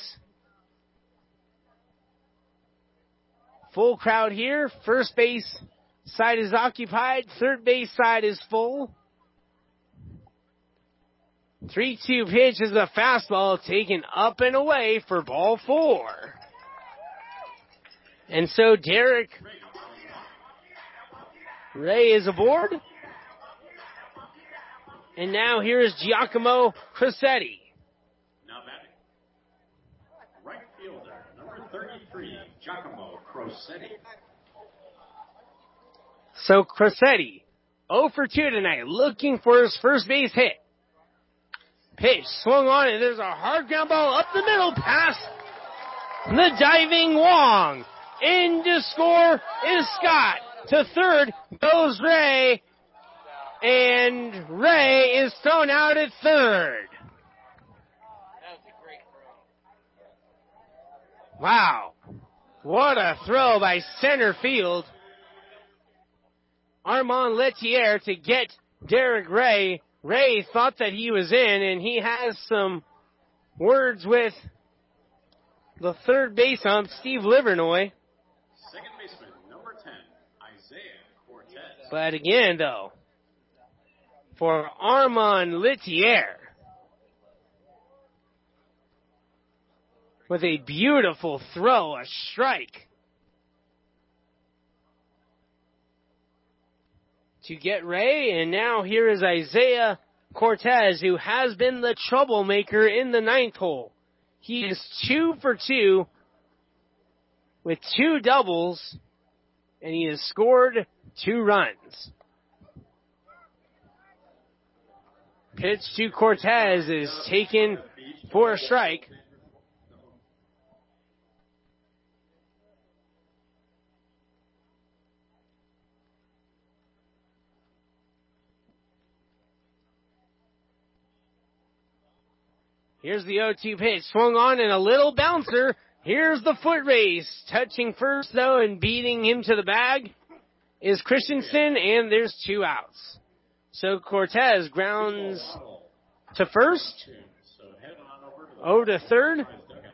Full crowd here. First base side is occupied. Third base side is full. 3-2 pitch is a fastball taken up and away for ball 4. And so Derek Ray is aboard. And now here's Giacomo Crissetti. Now batting. Right fielder, number 33, Giacomo Crissetti. So Crissetti, 0 for 2 tonight, looking for his first base hit. Pitch swung on, and there's a hard ground ball up the middle, past the diving Wong. In to score is Scott. To third goes Ray, and Ray is thrown out at third. Wow. What a throw by center field. Armand Letier to get Derek Ray. Ray thought that he was in, and he has some words with the third base ump, Steve Livernoy. Second baseman, number 10, Isaiah Cortez. But again, though, for Armand Letier, with a beautiful throw, a strike, to get Ray, and now here is Isaiah Cortez, who has been the troublemaker in the ninth hole. He is 2 for 2 with 2 doubles, and he has scored 2 runs. Pitch to Cortez is taken for a strike. Here's the 0-2 pitch, swung on and a little bouncer. Here's the foot race. Touching first, though, and beating him to the bag is Christensen, and there's 2 outs. So Cortez grounds to first, 0 to third.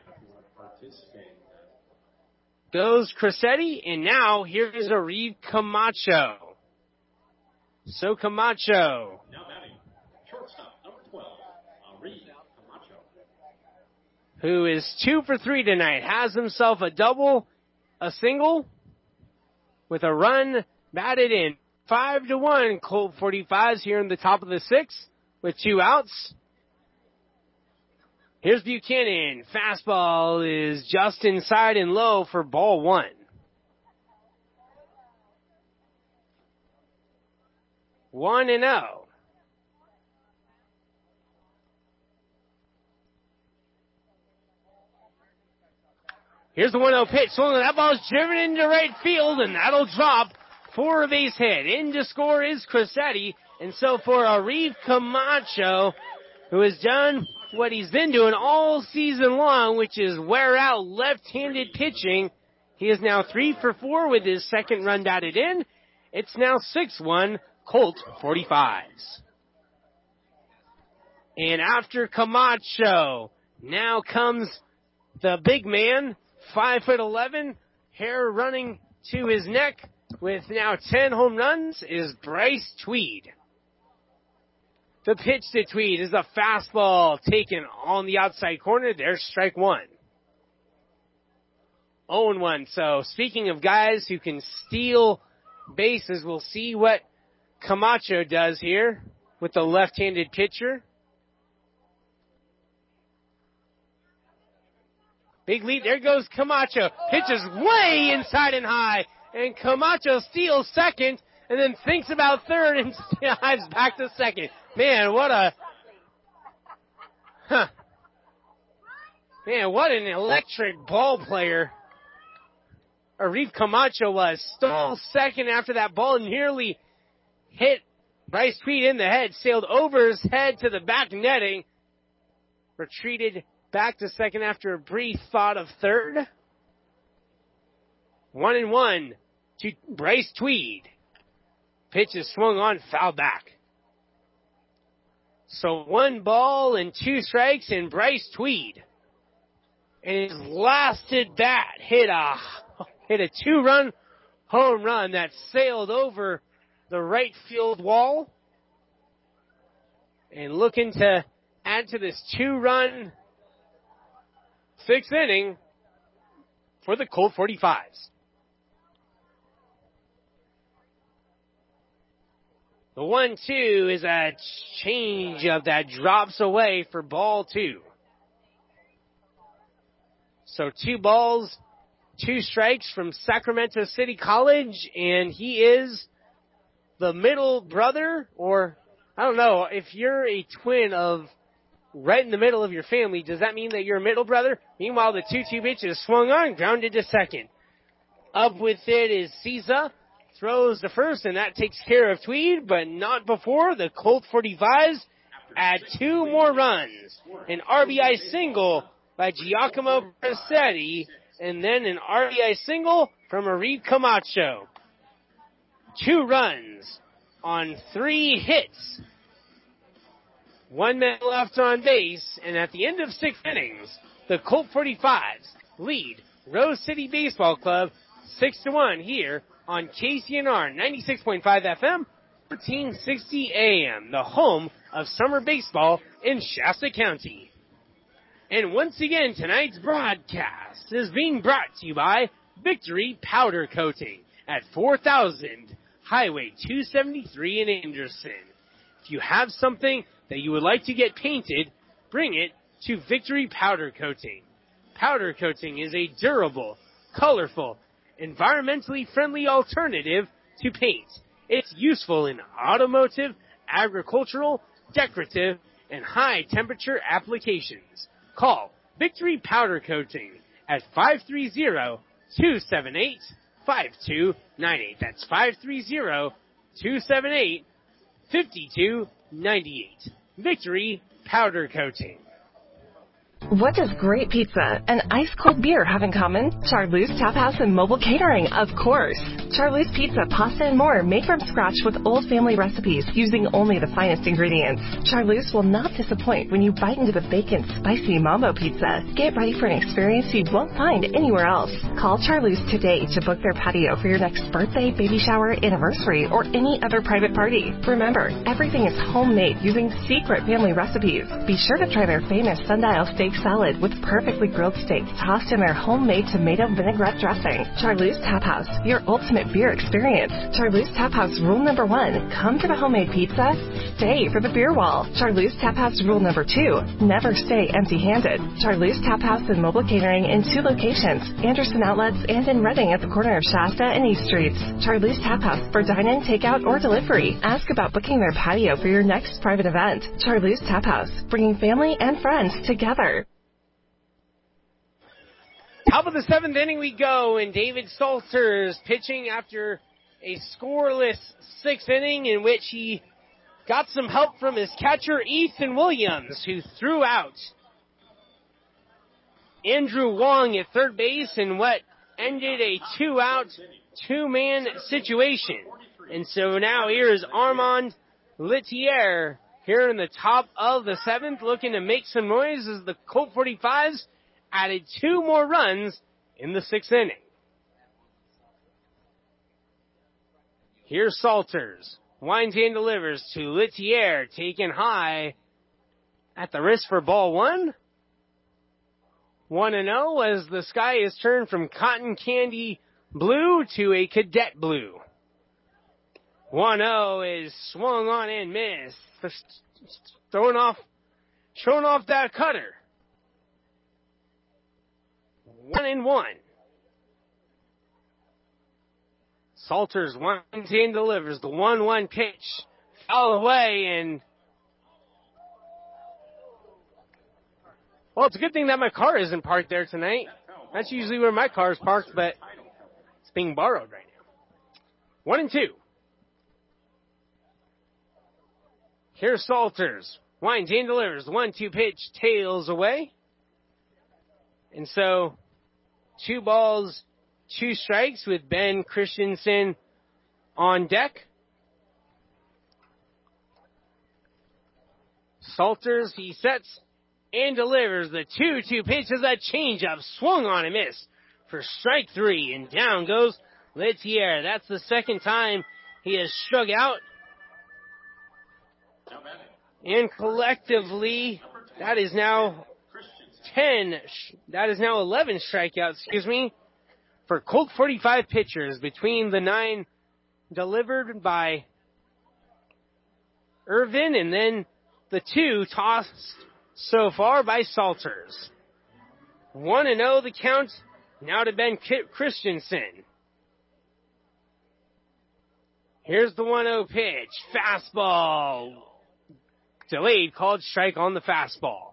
Goes Crissetti, and now here is Ariv Camacho. So Camacho. Now batting, shortstop, number 12, Ariv Camacho. Who is 2 for 3 tonight, has himself a double, a single, with a run batted in. 5-1, Colt 45s here in the top of the 6th with 2 outs. Here's Buchanan. Fastball is just inside and low for ball 1. One and 0. Here's the 1-0 pitch. Swung, that ball's driven into right field, and that'll drop for a base hit. In to score is Crissetti, and so for Arif Camacho, who has done what he's been doing all season long, which is wear out left-handed pitching, he is now 3 for 4 with his second run batted in. It's now 6-1, Colt 45s. And after Camacho, now comes the big man, 5'11", hair running to his neck with now 10 home runs, is Bryce Tweed. The pitch to Tweed is a fastball taken on the outside corner. There's strike 1. 0-1. So speaking of guys who can steal bases, we'll see what Camacho does here with the left-handed pitcher. Big lead. There goes Camacho. Pitches way inside and high. And Camacho steals second and then thinks about third and dives back to second. Man, what an electric ball player Arif Camacho was. Stole second after that ball nearly hit Bryce Tweed in the head, sailed over his head to the back netting, retreated back to second after a brief thought of third. 1-1 to Bryce Tweed. Pitch is swung on, foul back. So 1 ball and 2 strikes, and Bryce Tweed, and his last at bat, hit a 2-run home run that sailed over the right field wall, and looking to add to this 2-run 6th inning for the Colt 45s. The 1-2 is a change of that drops away for ball 2. So 2 balls, 2 strikes from Sacramento City College, and he is the middle brother, or I don't know, if you're a twin of right in the middle of your family, does that mean that you're a middle brother? Meanwhile, the 2-2 pitch is swung on, grounded to second. Up with it is Cisa. Throws to first, and that takes care of Tweed, but not before the Colt 45s add 2 more runs. An RBI single by Giacomo Crissetti, and then an RBI single from Arif Camacho. 2 runs on 3 hits. 1 man left on base, and at the end of 6 innings, the Colt 45s lead Rose City Baseball Club 6-1 here on KCNR 96.5 FM, 1460 AM, the home of summer baseball in Shasta County. And once again, tonight's broadcast is being brought to you by Victory Powder Coating at 4000 Highway 273 in Anderson. If you have something that you would like to get painted, bring it to Victory Powder Coating. Powder coating is a durable, colorful, environmentally friendly alternative to paint. It's useful in automotive, agricultural, decorative, and high temperature applications. Call Victory Powder Coating at 530-278-5298. That's 530-278-5298. Victory Powder Coating. What does great pizza and ice-cold beer have in common? Charlie's Tap House and Mobile Catering, of course. Charlie's Pizza, pasta, and more made from scratch with old family recipes using only the finest ingredients. Charlie's will not disappoint when you bite into the bacon, spicy Mambo pizza. Get ready for an experience you won't find anywhere else. Call Charlie's today to book their patio for your next birthday, baby shower, anniversary, or any other private party. Remember, everything is homemade using secret family recipes. Be sure to try their famous sundial steak Greek salad with perfectly grilled steak tossed in their homemade tomato vinaigrette dressing. Charleuse Tap House, your ultimate beer experience. Charleuse Tap House rule number 1, come for the homemade pizza, stay for the beer wall. Charleuse Tap House rule number 2, never stay empty-handed. Charleuse Tap House and Mobile Catering in 2 locations, Anderson Outlets and in Reading at the corner of Shasta and East Streets. Charleuse Tap House for dine-in, takeout, or delivery. Ask about booking their patio for your next private event. Charleuse Tap House, bringing family and friends together. Top of the 7th inning we go, and David Salters pitching after a scoreless 6th inning in which he got some help from his catcher, Ethan Williams, who threw out Andrew Wong at third base in what ended a 2-out, 2-man situation. And so now here is Armand Litier here in the top of the 7th, looking to make some noise as the Colt 45s added 2 more runs in the 6th inning. Here's Salters. Winds and delivers to Litier, taken high at the wrist for ball 1. 1-0 as the sky is turned from cotton candy blue to a cadet blue. 1-0 is swung on and missed. Showing off that cutter. 1-1. Salters winds and delivers the 1-1 pitch. Foul away, and well, it's a good thing that my car isn't parked there tonight. That's usually where my car is parked, but it's being borrowed right now. 1-2. Here's Salters. Winds and delivers. The 1-2 pitch tails away. And so, 2 balls, 2 strikes with Ben Christensen on deck. Salters, he sets and delivers the 2-2 pitch as that changeup swung on and missed for strike 3. And down goes Litier. That's the second time he has struck out. And collectively, that is now 11 strikeouts, for Colt 45 pitchers between the 9 delivered by Irvin and then the 2 tossed so far by Salters. 1-0 the count, now to Ben Christensen. Here's the 1-0 pitch, fastball. Delayed, called strike on the fastball.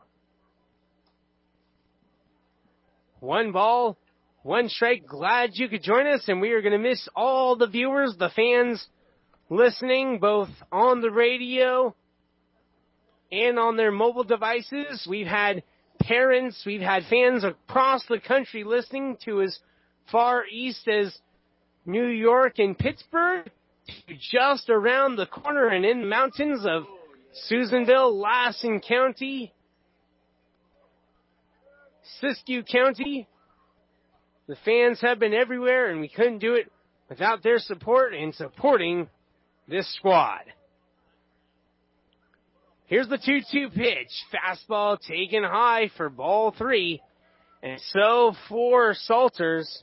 1 ball, 1 strike. Glad you could join us, and we are going to miss all the viewers, the fans listening, both on the radio and on their mobile devices. We've had parents, we've had fans across the country listening to as far east as New York and Pittsburgh, to just around the corner and in the mountains of Susanville, Lassen County, Siskiyou County. The fans have been everywhere, and we couldn't do it without their support and supporting this squad. Here's the 2-2 pitch. Fastball taken high for ball 3. And so for Salters,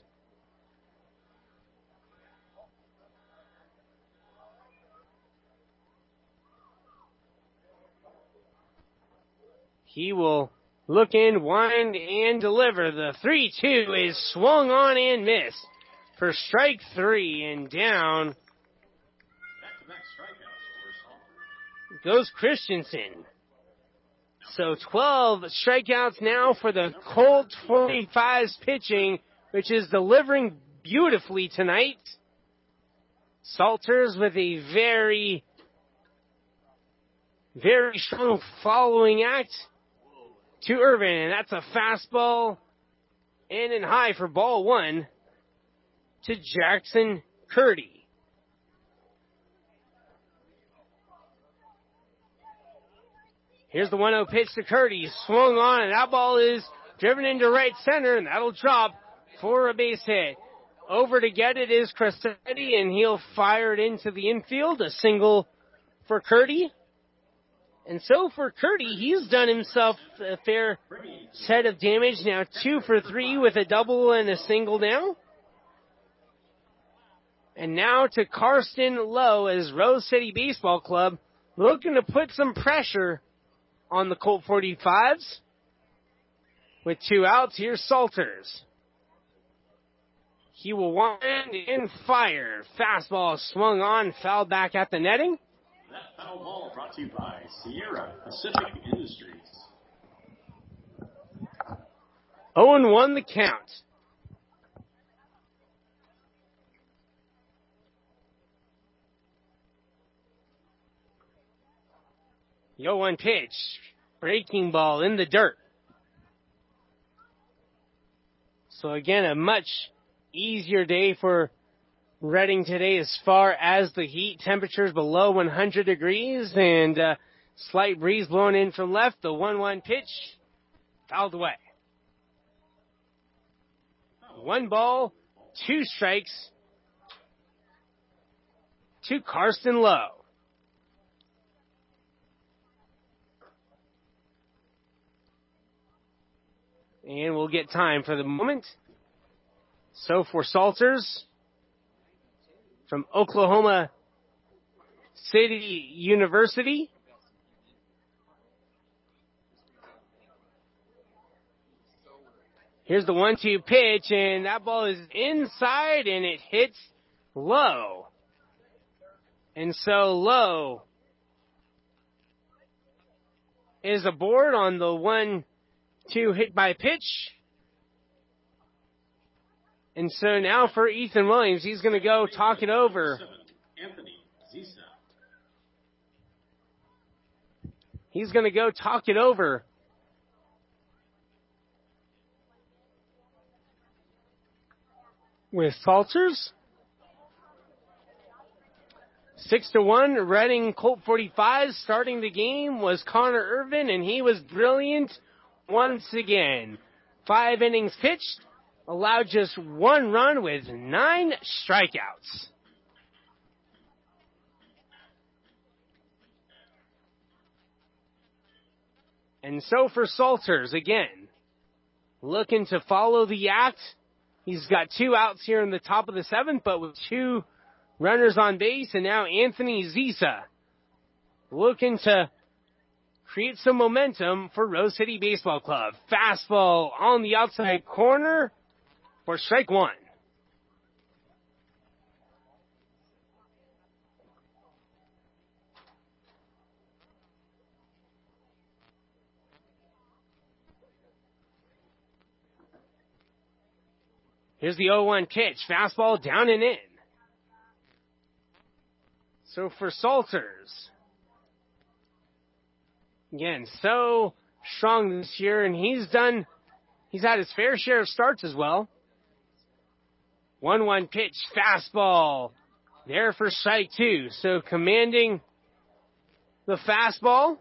he will look in, wind, and deliver. The 3-2 is swung on and missed for strike 3, and down goes Christensen. So 12 strikeouts now for the Colt 45's pitching, which is delivering beautifully tonight. Salters with a very, very strong following act to Irvin, and that's a fastball in and high for ball 1 to Jackson Curdy. Here's the 1-0 pitch to Curdy, swung on, and that ball is driven into right center, and that'll drop for a base hit. Over to get it is Crescetti, and he'll fire it into the infield, a single for Curdy. And so for Curdy, he's done himself a fair set of damage. Now 2 for 3 with a double and a single now. And now to Karsten Lowe as Rose City Baseball Club looking to put some pressure on the Colt 45s. With 2 outs, here's Salters. He will wind and fire. Fastball swung on, fouled back at the netting. That foul ball brought to you by Sierra Pacific Industries. 0-1 the count. The 0-1 pitch. Breaking ball in the dirt. So again, a much easier day for Reading today as far as the heat. Temperatures below 100 degrees and slight breeze blowing in from left. The 1-1 pitch fouled away. 1 ball, 2 strikes to Karsten Lowe. And we'll get time for the moment. So for Salters, from Oklahoma City University, here's the 1-2 pitch, and that ball is inside, and it hits Lowe. And so Lowe is aboard on the 1-2 hit by pitch. And so now for Ethan Williams, he's going to go talk it over. He's going to go talk it over with Salters. 6-1, Reading Colt 45. Starting the game was Connor Irvin, and he was brilliant once again. 5 innings pitched, allowed just 1 run with 9 strikeouts. And so for Salters, again, looking to follow the act. He's got 2 outs here in the top of the 7th, but with 2 runners on base, and now Anthony Zisa looking to create some momentum for Rose City Baseball Club. Fastball on the outside corner for strike 1. Here's the 0-1 pitch. Fastball down and in. So for Salters, again, so strong this year, and he's had his fair share of starts as well. 1-1 pitch, fastball, there for strike 2. So commanding the fastball.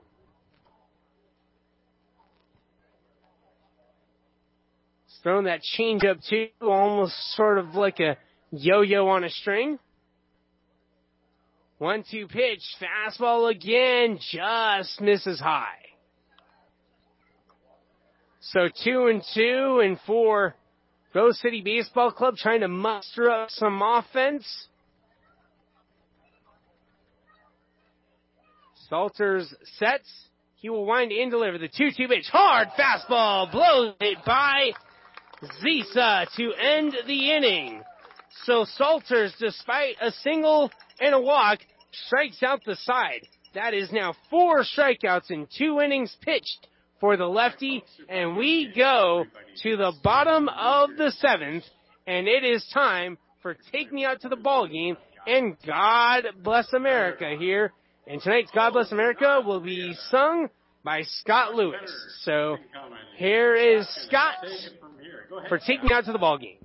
He's throwing that changeup too, almost sort of like a yo-yo on a string. 1-2 pitch, fastball again, just misses high. So 2-2, and for Rose City Baseball Club trying to muster up some offense. Salters sets. He will wind and deliver the 2-2 pitch. Hard fastball, blows it by Zisa to end the inning. So Salters, despite a single and a walk, strikes out the side. That is now 4 strikeouts in 2 innings pitched for the lefty, and we go to the bottom of the 7th, and it is time for Take Me Out to the Ball Game and God Bless America here. And tonight's God Bless America will be sung by Scott Lewis. So here is Scott for Take Me Out to the Ball Game.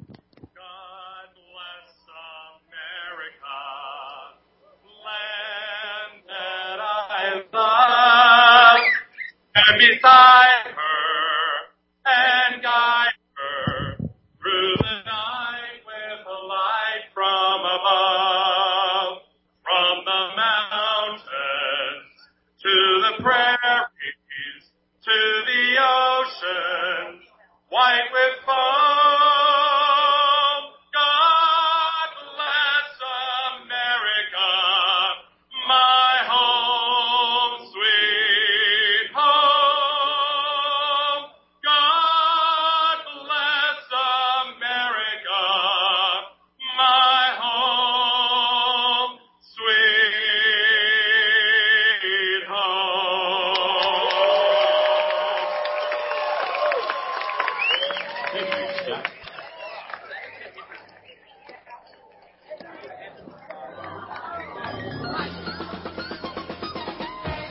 And beside her, and guide her through the night with a light from above, from the mountains to the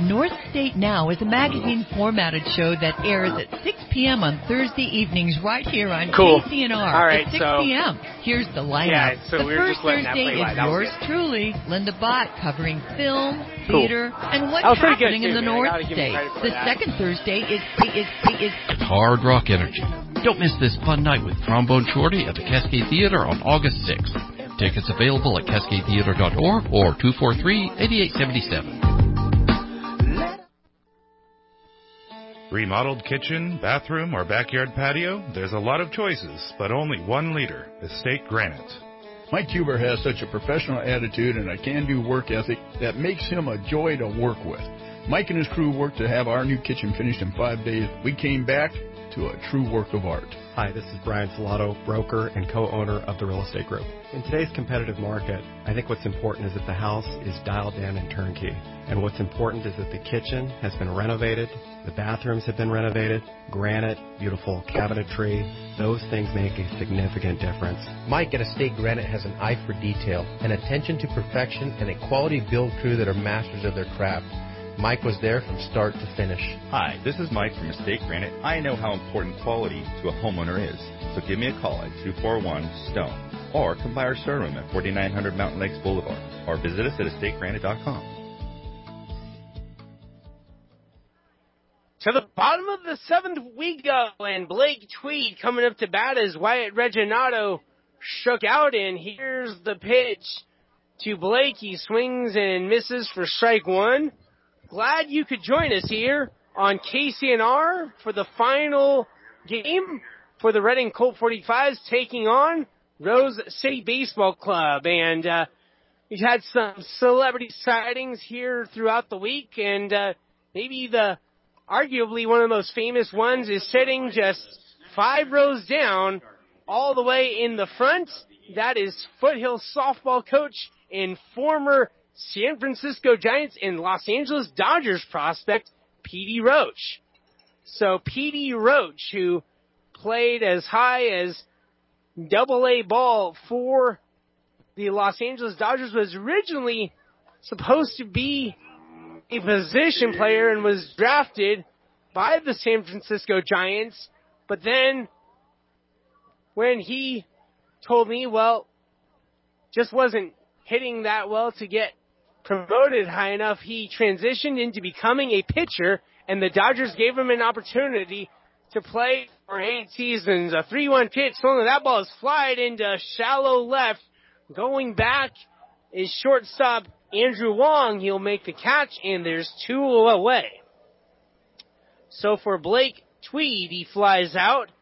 North State Now is a magazine-formatted show that airs at 6 p.m. on Thursday evenings right here on KCNR All right, at 6 p.m. Here's the lineup. Yeah, so the we're first just letting that Thursday play is live. That was yours good. truly, Linda Bott, covering film, theater, and what's That was pretty good, happening in too, the man. I North gotta give you State. credit for The that. second Thursday is It's Hard Rock Energy. Don't miss this fun night with Trombone Shorty at the Cascade Theater on August 6th. Tickets available at cascadetheater.org or 243-8877. Remodeled kitchen, bathroom, or backyard patio? There's a lot of choices, but only one leader, Estate Granite. Mike Huber has such a professional attitude and a can-do work ethic that makes him a joy to work with. Mike and his crew worked to have our new kitchen finished in 5 days. We came back to a true work of art. Hi, this is Brian Salato, broker and co-owner of the Real Estate Group. In today's competitive market, I think what's important is that the house is dialed in and turnkey. And what's important is that the kitchen has been renovated, the bathrooms have been renovated, granite, beautiful cabinetry. Those things make a significant difference. Mike at Estate Granite has an eye for detail, an attention to perfection, and a quality build crew that are masters of their craft. Mike was there from start to finish. Hi, this is Mike from Estate Granite. I know how important quality to a homeowner is. So give me a call at 241-STONE or come by our showroom at 4900 Mountain Lakes Boulevard or visit us at estategranite.com. To the bottom of the seventh we go, and Blake Tweed coming up to bat as Wyatt Reginato shook out, and here's the pitch to Blake. He swings and misses for strike one. Glad you could join us here on KCNR for the final game for the Reading Colt 45s taking on Rose City Baseball Club. And we've had some celebrity sightings here throughout the week, and maybe arguably one of the most famous ones is sitting just 5 rows down all the way in the front. That is Foothill softball coach and former San Francisco Giants and Los Angeles Dodgers prospect, Petey Roach. So Petey Roach, who played as high as Double-A ball for the Los Angeles Dodgers, was originally supposed to be a position player and was drafted by the San Francisco Giants. But then when he told me, just wasn't hitting that well to get promoted high enough, he transitioned into becoming a pitcher, and the Dodgers gave him an opportunity to play for 8 seasons. A 3-1 pitch, swung, that ball is flied into shallow left. Going back is shortstop Andrew Wong. He'll make the catch, and there's 2 away. So for Blake Tweed, he flies out,